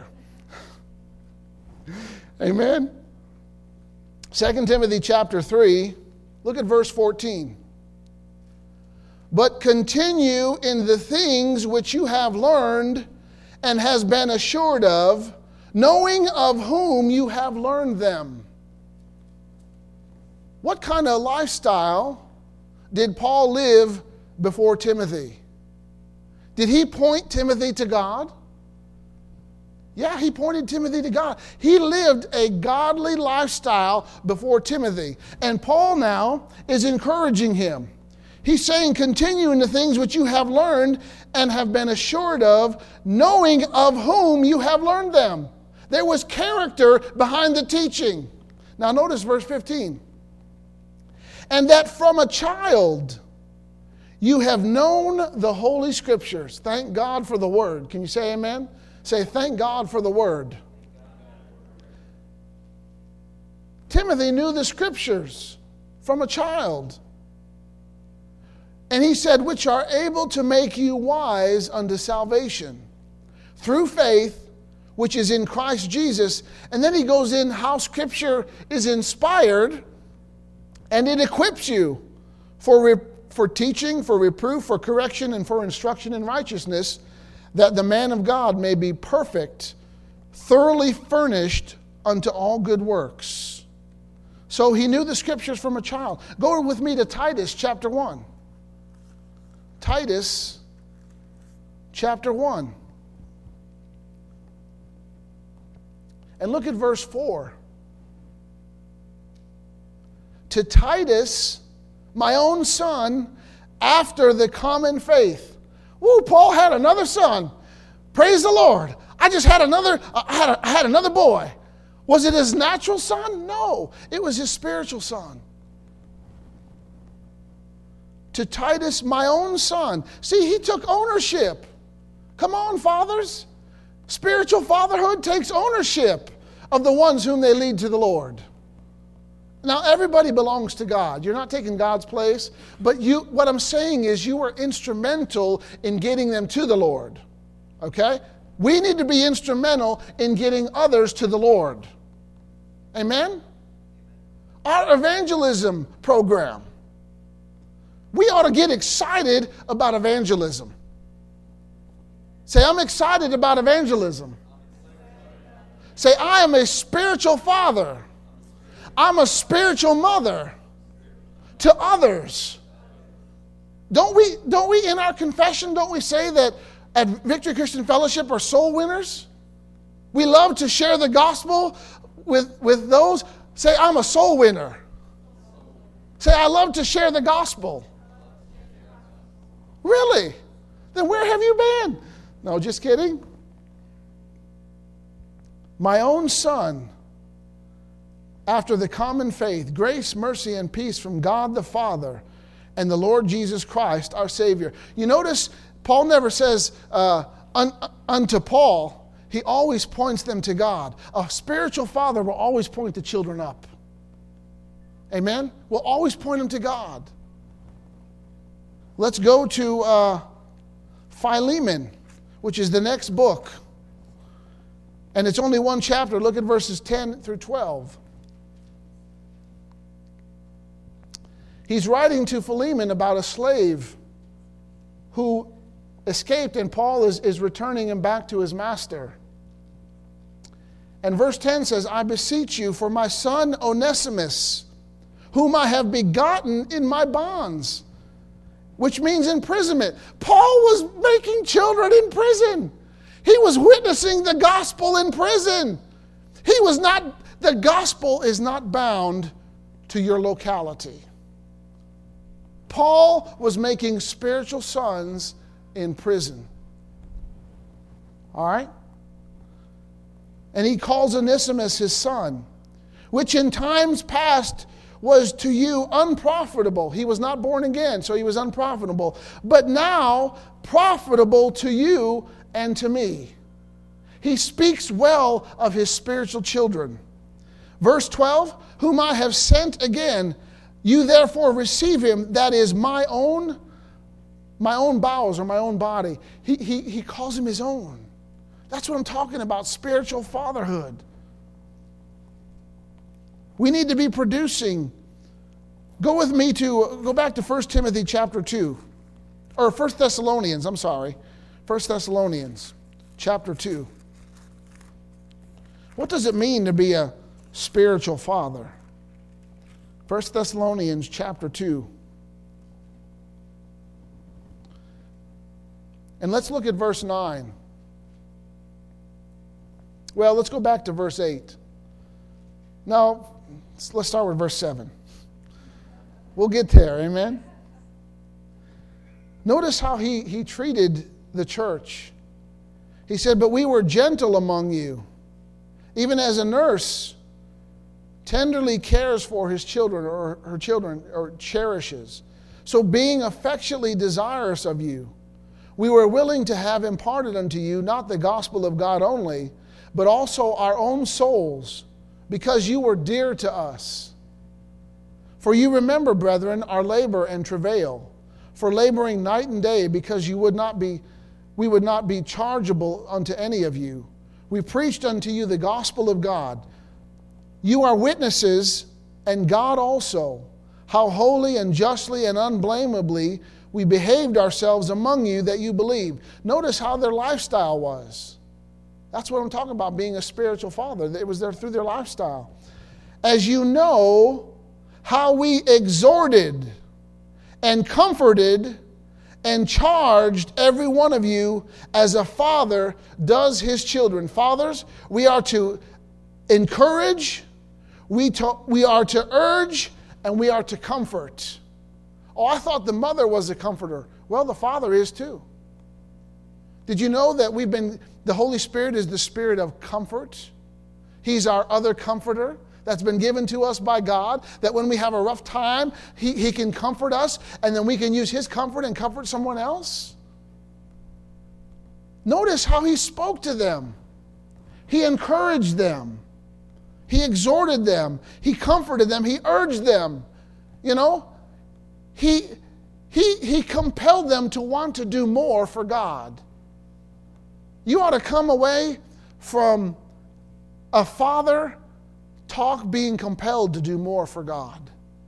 [SPEAKER 1] Amen? 2 Timothy chapter 3, look at verse 14. But continue in the things which you have learned and has been assured of, knowing of whom you have learned them. What kind of lifestyle did Paul live before Timothy? Did he point Timothy to God? Yeah, he pointed Timothy to God. He lived a godly lifestyle before Timothy. And Paul now is encouraging him. He's saying, continue in the things which you have learned and have been assured of, knowing of whom you have learned them. There was character behind the teaching. Now notice verse 15. And that from a child you have known the Holy Scriptures. Thank God for the Word. Can you say amen? Say, thank God for the Word. Timothy knew the Scriptures from a child. And he said, which are able to make you wise unto salvation through faith, which is in Christ Jesus. And then he goes in how Scripture is inspired, and it equips you for teaching, for reproof, for correction, and for instruction in righteousness, that the man of God may be perfect, thoroughly furnished unto all good works. So he knew the scriptures from a child. Go with me to Titus chapter 1. Titus chapter 1. And look at verse 4. To Titus, my own son, after the common faith. Woo, Paul had another son. Praise the Lord. I just had another, I had another boy. Was it his natural son? No, it was his spiritual son. To Titus, my own son. See, he took ownership. Come on, fathers. Spiritual fatherhood takes ownership of the ones whom they lead to the Lord. Now, everybody belongs to God. You're not taking God's place, but what I'm saying is you were instrumental in getting them to the Lord. Okay? We need to be instrumental in getting others to the Lord. Amen? Our evangelism program. We ought to get excited about evangelism. Say, I'm excited about evangelism. Say, I am a spiritual father. I'm a spiritual mother to others. Don't we in our confession, don't we say that at Victory Christian Fellowship are soul winners? We love to share the gospel with those. Say, I'm a soul winner. Say, I love to share the gospel. Really? Then where have you been? No, just kidding. My own son, after the common faith, grace, mercy, and peace from God the Father and the Lord Jesus Christ, our Savior. You notice Paul never says unto Paul. He always points them to God. A spiritual father will always point the children up. Amen? Will always point them to God. Let's go to Philemon, which is the next book. And it's only one chapter. Look at verses 10 through 12. He's writing to Philemon about a slave who escaped, and Paul is returning him back to his master. And verse 10 says, I beseech you for my son Onesimus, whom I have begotten in my bonds, which means imprisonment. Paul was making children in prison. He was witnessing the gospel in prison. The gospel is not bound to your locality. Paul was making spiritual sons in prison. All right? And he calls Onesimus his son, which in times past was to you unprofitable. He was not born again, so he was unprofitable. But now profitable to you and to me. He speaks well of his spiritual children. Verse 12, whom I have sent again, you therefore receive him, that is my own bowels or my own body. He calls him his own. That's what I'm talking about, spiritual fatherhood. We need to be producing. Go back to 1 Timothy chapter 2. Or 1 Thessalonians, I'm sorry. 1 Thessalonians chapter 2. What does it mean to be a spiritual father? 1 Thessalonians chapter 2. And let's look at verse 9. Well, let's go back to verse 8. No, let's start with verse 7. We'll get there, amen? Notice how he treated the church. He said, but we were gentle among you, even as a nurse tenderly cares for his children or her children or cherishes. So being affectionately desirous of you, we were willing to have imparted unto you not the gospel of God only, but also our own souls, because you were dear to us. For you remember, brethren, our labor and travail, for laboring night and day, because we would not be chargeable unto any of you. We preached unto you the gospel of God. You are witnesses, and God also, how holy and justly and unblameably we behaved ourselves among you that you believed. Notice how their lifestyle was. That's what I'm talking about, being a spiritual father. It was there through their lifestyle. As you know, how we exhorted and comforted and charged every one of you as a father does his children. Fathers, we are to encourage, we are to urge, and we are to comfort. Oh, I thought the mother was a comforter. Well, the father is too. Did you know that the Holy Spirit is the spirit of comfort? He's our other comforter that's been given to us by God, that when we have a rough time, He can comfort us, and then we can use His comfort and comfort someone else. Notice how He spoke to them. He encouraged them. He exhorted them. He comforted them. He urged them. You know, He compelled them to want to do more for God. You ought to come away from a father talk being compelled to do more for God.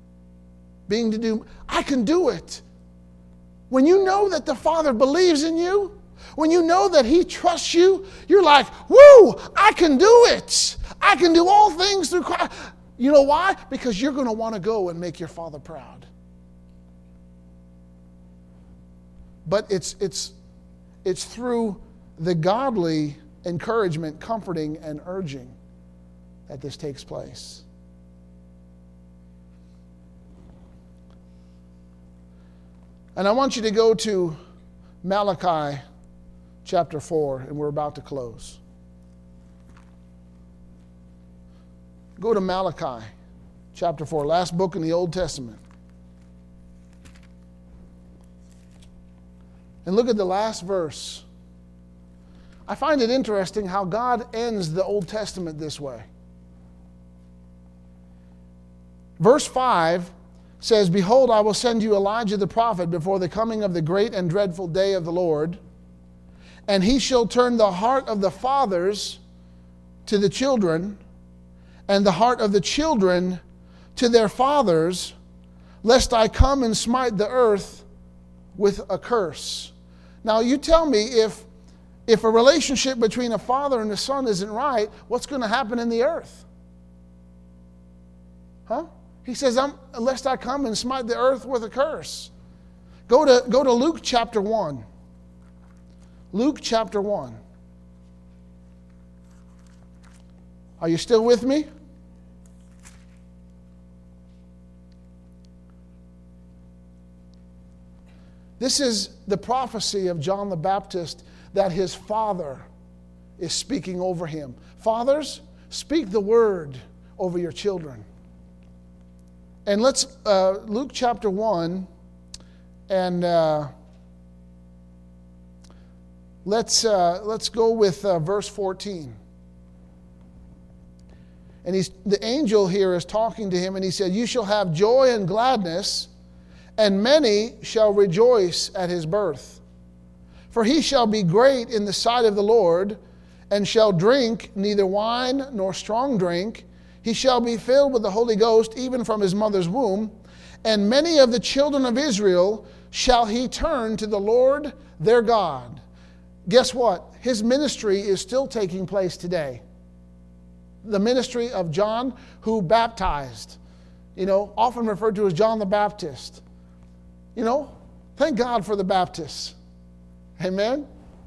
[SPEAKER 1] I can do it. When you know that the Father believes in you, when you know that He trusts you, you're like, woo, I can do it. I can do all things through Christ. You know why? Because you're going to want to go and make your Father proud. But it's through the godly encouragement, comforting, and urging that this takes place. And I want you to go to Malachi chapter 4, and we're about to close. Go to Malachi chapter 4, last book in the Old Testament. And look at the last verse. I find it interesting how God ends the Old Testament this way. Verse 5 says, Behold, I will send you Elijah the prophet before the coming of the great and dreadful day of the Lord, and he shall turn the heart of the fathers to the children, and the heart of the children to their fathers, lest I come and smite the earth with a curse. Now you tell me, if a relationship between a father and a son isn't right, what's going to happen in the earth? Huh? He says, lest I come and smite the earth with a curse. Go to Luke chapter 1. Luke chapter 1. Are you still with me? This is the prophecy of John the Baptist that his father is speaking over him. Fathers, speak the word over your children. And let's, Luke chapter 1, and let's go with verse 14. And the angel here is talking to him, and he said, You shall have joy and gladness, and many shall rejoice at his birth. For he shall be great in the sight of the Lord, and shall drink neither wine nor strong drink. He shall be filled with the Holy Ghost even from his mother's womb. And many of the children of Israel shall he turn to the Lord their God. Guess what? His ministry is still taking place today. The ministry of John who baptized. Often referred to as John the Baptist. Thank God for the Baptists. Amen?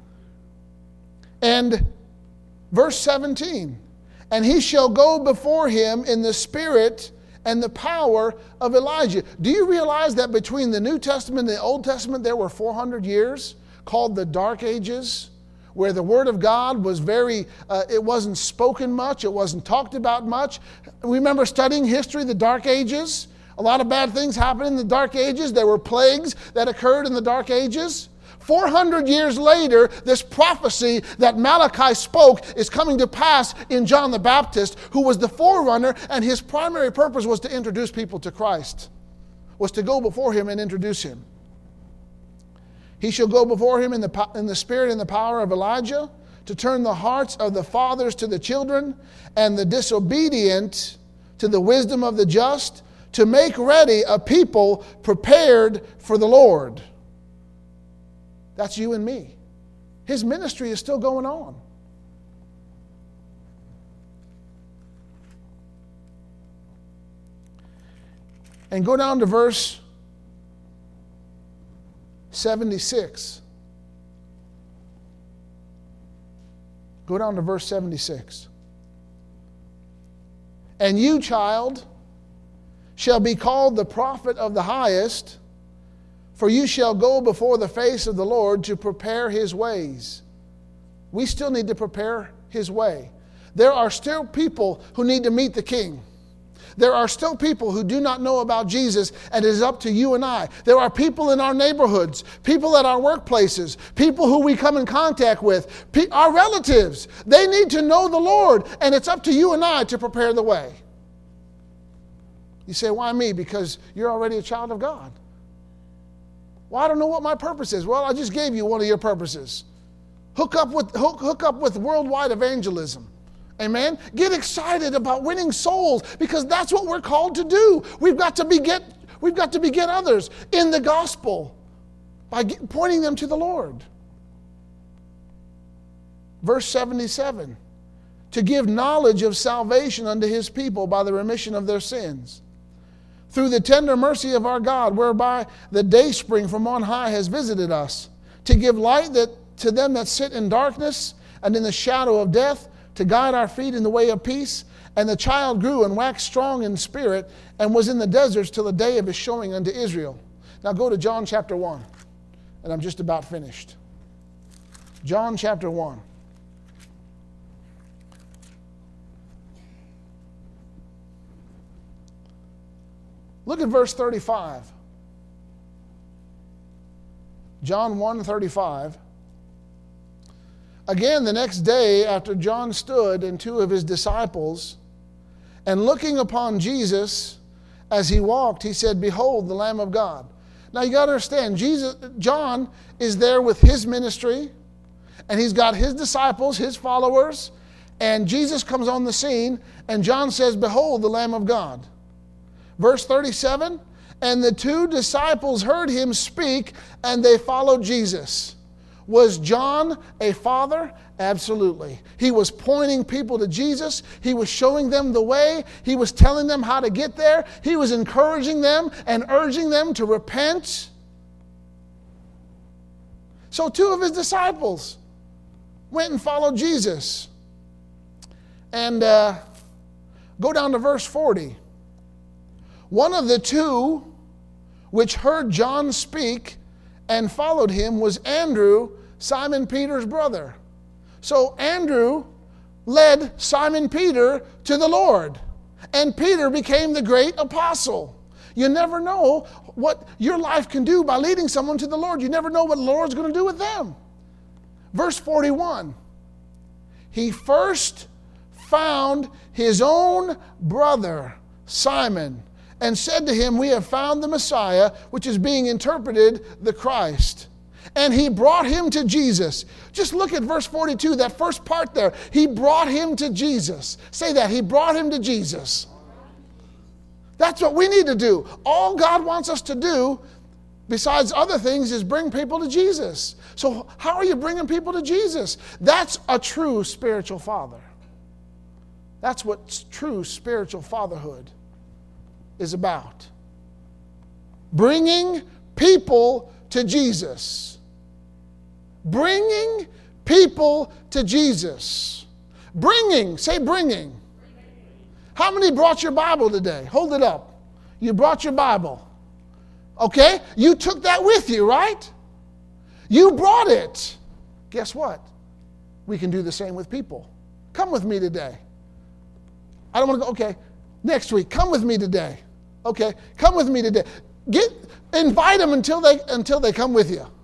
[SPEAKER 1] And verse 17. And he shall go before him in the spirit and the power of Elijah. Do you realize that between the New Testament and the Old Testament there were 400 years called the Dark Ages, where the Word of God was it wasn't spoken much, it wasn't talked about much. Remember studying history, the Dark Ages? A lot of bad things happened in the Dark Ages. There were plagues that occurred in the Dark Ages. 400 years later, this prophecy that Malachi spoke is coming to pass in John the Baptist, who was the forerunner, and his primary purpose was to introduce people to Christ, was to go before him and introduce him. He shall go before him in the spirit and the power of Elijah, to turn the hearts of the fathers to the children, and the disobedient to the wisdom of the just, to make ready a people prepared for the Lord. That's you and me. His ministry is still going on. And go down to verse 76. Go down to verse 76. And you, child, shall be called the prophet of the highest, for you shall go before the face of the Lord to prepare His ways. We still need to prepare His way. There are still people who need to meet the King. There are still people who do not know about Jesus, and it is up to you and I. There are people in our neighborhoods, people at our workplaces, people who we come in contact with, our relatives. They need to know the Lord, and it's up to you and I to prepare the way. You say, why me? Because you're already a child of God. Well, I don't know what my purpose is. Well, I just gave you one of your purposes. Hook up with worldwide evangelism. Amen? Get excited about winning souls, because that's what we're called to do. We've got to beget others in the gospel by pointing them to the Lord. Verse 77, to give knowledge of salvation unto His people by the remission of their sins, through the tender mercy of our God, whereby the dayspring from on high has visited us, to give light to them that sit in darkness and in the shadow of death, to guide our feet in the way of peace. And the child grew and waxed strong in spirit, and was in the deserts till the day of His showing unto Israel. Now go to John chapter 1, and I'm just about finished. John chapter 1. Look at verse 35. John 1:35. Again, the next day, after John stood and two of his disciples, and looking upon Jesus as He walked, he said, Behold, the Lamb of God. Now you got to understand, John is there with his ministry, and he's got his disciples, his followers, and Jesus comes on the scene, and John says, Behold, the Lamb of God. Verse 37, and the two disciples heard Him speak, and they followed Jesus. Was John a father? Absolutely. He was pointing people to Jesus. He was showing them the way. He was telling them how to get there. He was encouraging them and urging them to repent. So two of His disciples went and followed Jesus. And go down to verse 40. One of the two which heard John speak and followed Him was Andrew, Simon Peter's brother. So Andrew led Simon Peter to the Lord, and Peter became the great apostle. You never know what your life can do by leading someone to the Lord. You never know what the Lord's going to do with them. Verse 41, he first found his own brother, Simon, and said to him, We have found the Messiah, which is being interpreted the Christ. And he brought him to Jesus. Just look at verse 42, that first part there. He brought him to Jesus. Say that, He brought him to Jesus. That's what we need to do. All God wants us to do, besides other things, is bring people to Jesus. So how are you bringing people to Jesus? That's a true spiritual father. That's what true spiritual fatherhood is about. Bringing people to Jesus. Bringing people to Jesus. Bringing, say bringing. How many brought your Bible today? Hold it up. You brought your Bible. Okay? You took that with you, right? You brought it. Guess what? We can do the same with people. Come with me today. I don't want to go, okay, next week, come with me today. Okay, come with me today. Invite them until they come with you.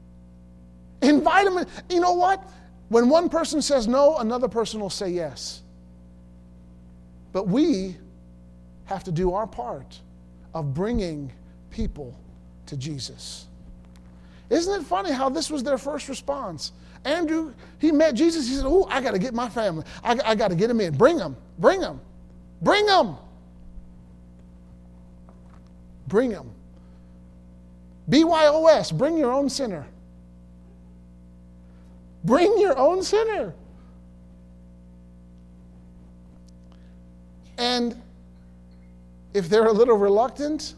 [SPEAKER 1] Invite them. You know what? When one person says no, another person will say yes. But we have to do our part of bringing people to Jesus. Isn't it funny how this was their first response? Andrew, he met Jesus. He said, oh, I got to get my family. I got to get them in. Bring them. Bring them. Bring them. Bring them. BYOS, bring your own sinner. Bring your own sinner. And if they're a little reluctant,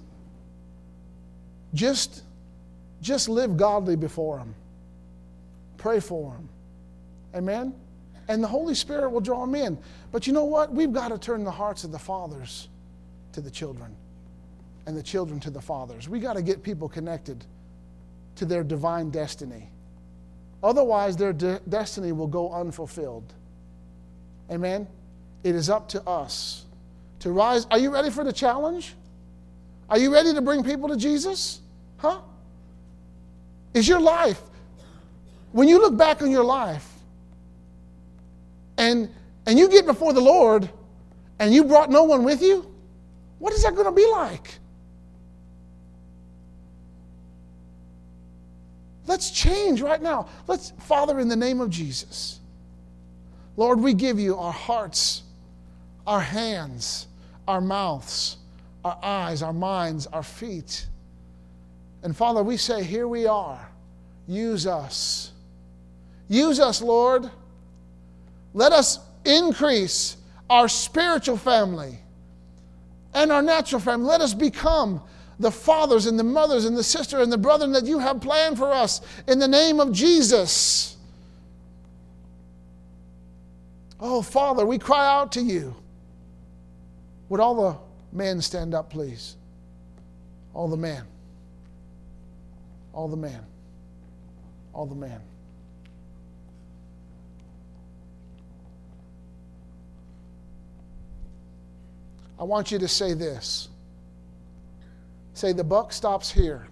[SPEAKER 1] just live godly before them. Pray for them. Amen? And the Holy Spirit will draw them in. But you know what? We've got to turn the hearts of the fathers to the children and the children to the fathers. We've got to get people connected to their divine destiny. Otherwise, their destiny will go unfulfilled. Amen? It is up to us to rise. Are you ready for the challenge? Are you ready to bring people to Jesus? Huh? Is your life, when you look back on your life and you get before the Lord and you brought no one with you, what is that going to be like? Let's change right now. Father, in the name of Jesus, Lord, we give you our hearts, our hands, our mouths, our eyes, our minds, our feet. And Father, we say, here we are. Use us. Use us, Lord. Let us increase our spiritual family and our natural family. Let us become the fathers and the mothers and the sister and the brother that you have planned for us in the name of Jesus. Oh, Father, we cry out to you. Would all the men stand up, please? All the men. All the men. All the men. I want you to say this. Say, the buck stops here.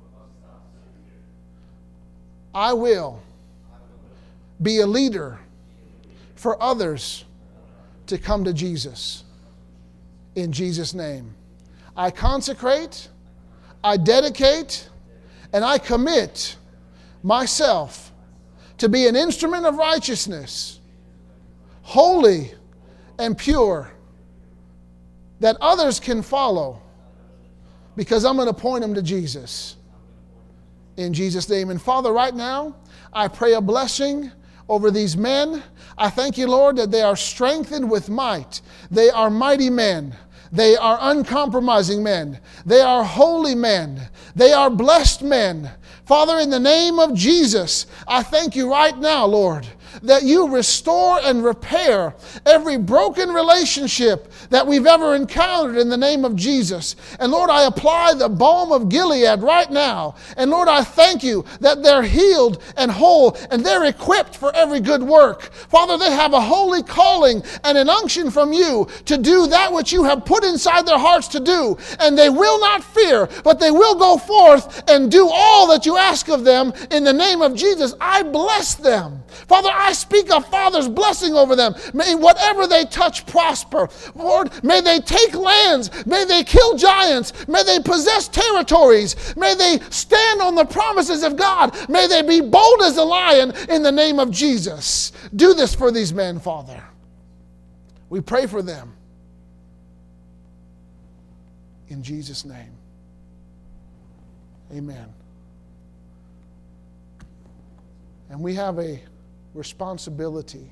[SPEAKER 1] I will be a leader for others to come to Jesus. In Jesus' name. I consecrate, I dedicate, and I commit myself to be an instrument of righteousness, holy and pure, that others can follow, because I'm going to point them to Jesus. In Jesus' name. And Father, right now, I pray a blessing over these men. I thank you, Lord, that they are strengthened with might. They are mighty men. They are uncompromising men. They are holy men. They are blessed men. Father, in the name of Jesus, I thank you right now, Lord, that you restore and repair every broken relationship that we've ever encountered in the name of Jesus. And Lord, I apply the balm of Gilead right now. And Lord, I thank you that they're healed and whole and they're equipped for every good work. Father, they have a holy calling and an unction from you to do that which you have put inside their hearts to do. And they will not fear, but they will go forth and do all that you ask of them in the name of Jesus. I bless them. Father, I speak a Father's blessing over them. May whatever they touch prosper. Lord, may they take lands. May they kill giants. May they possess territories. May they stand on the promises of God. May they be bold as a lion in the name of Jesus. Do this for these men, Father. We pray for them. In Jesus' name. Amen. And we have a responsibility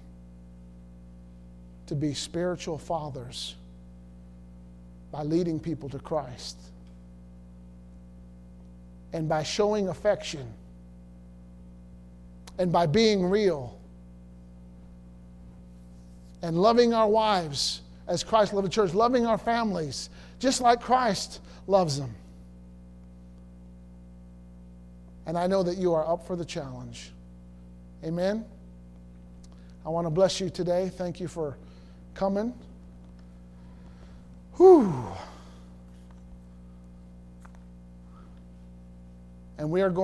[SPEAKER 1] to be spiritual fathers by leading people to Christ and by showing affection and by being real and loving our wives as Christ loved the church, loving our families just like Christ loves them. And I know that you are up for the challenge. Amen. I want to bless you today. Thank you for coming. Whew. And we are going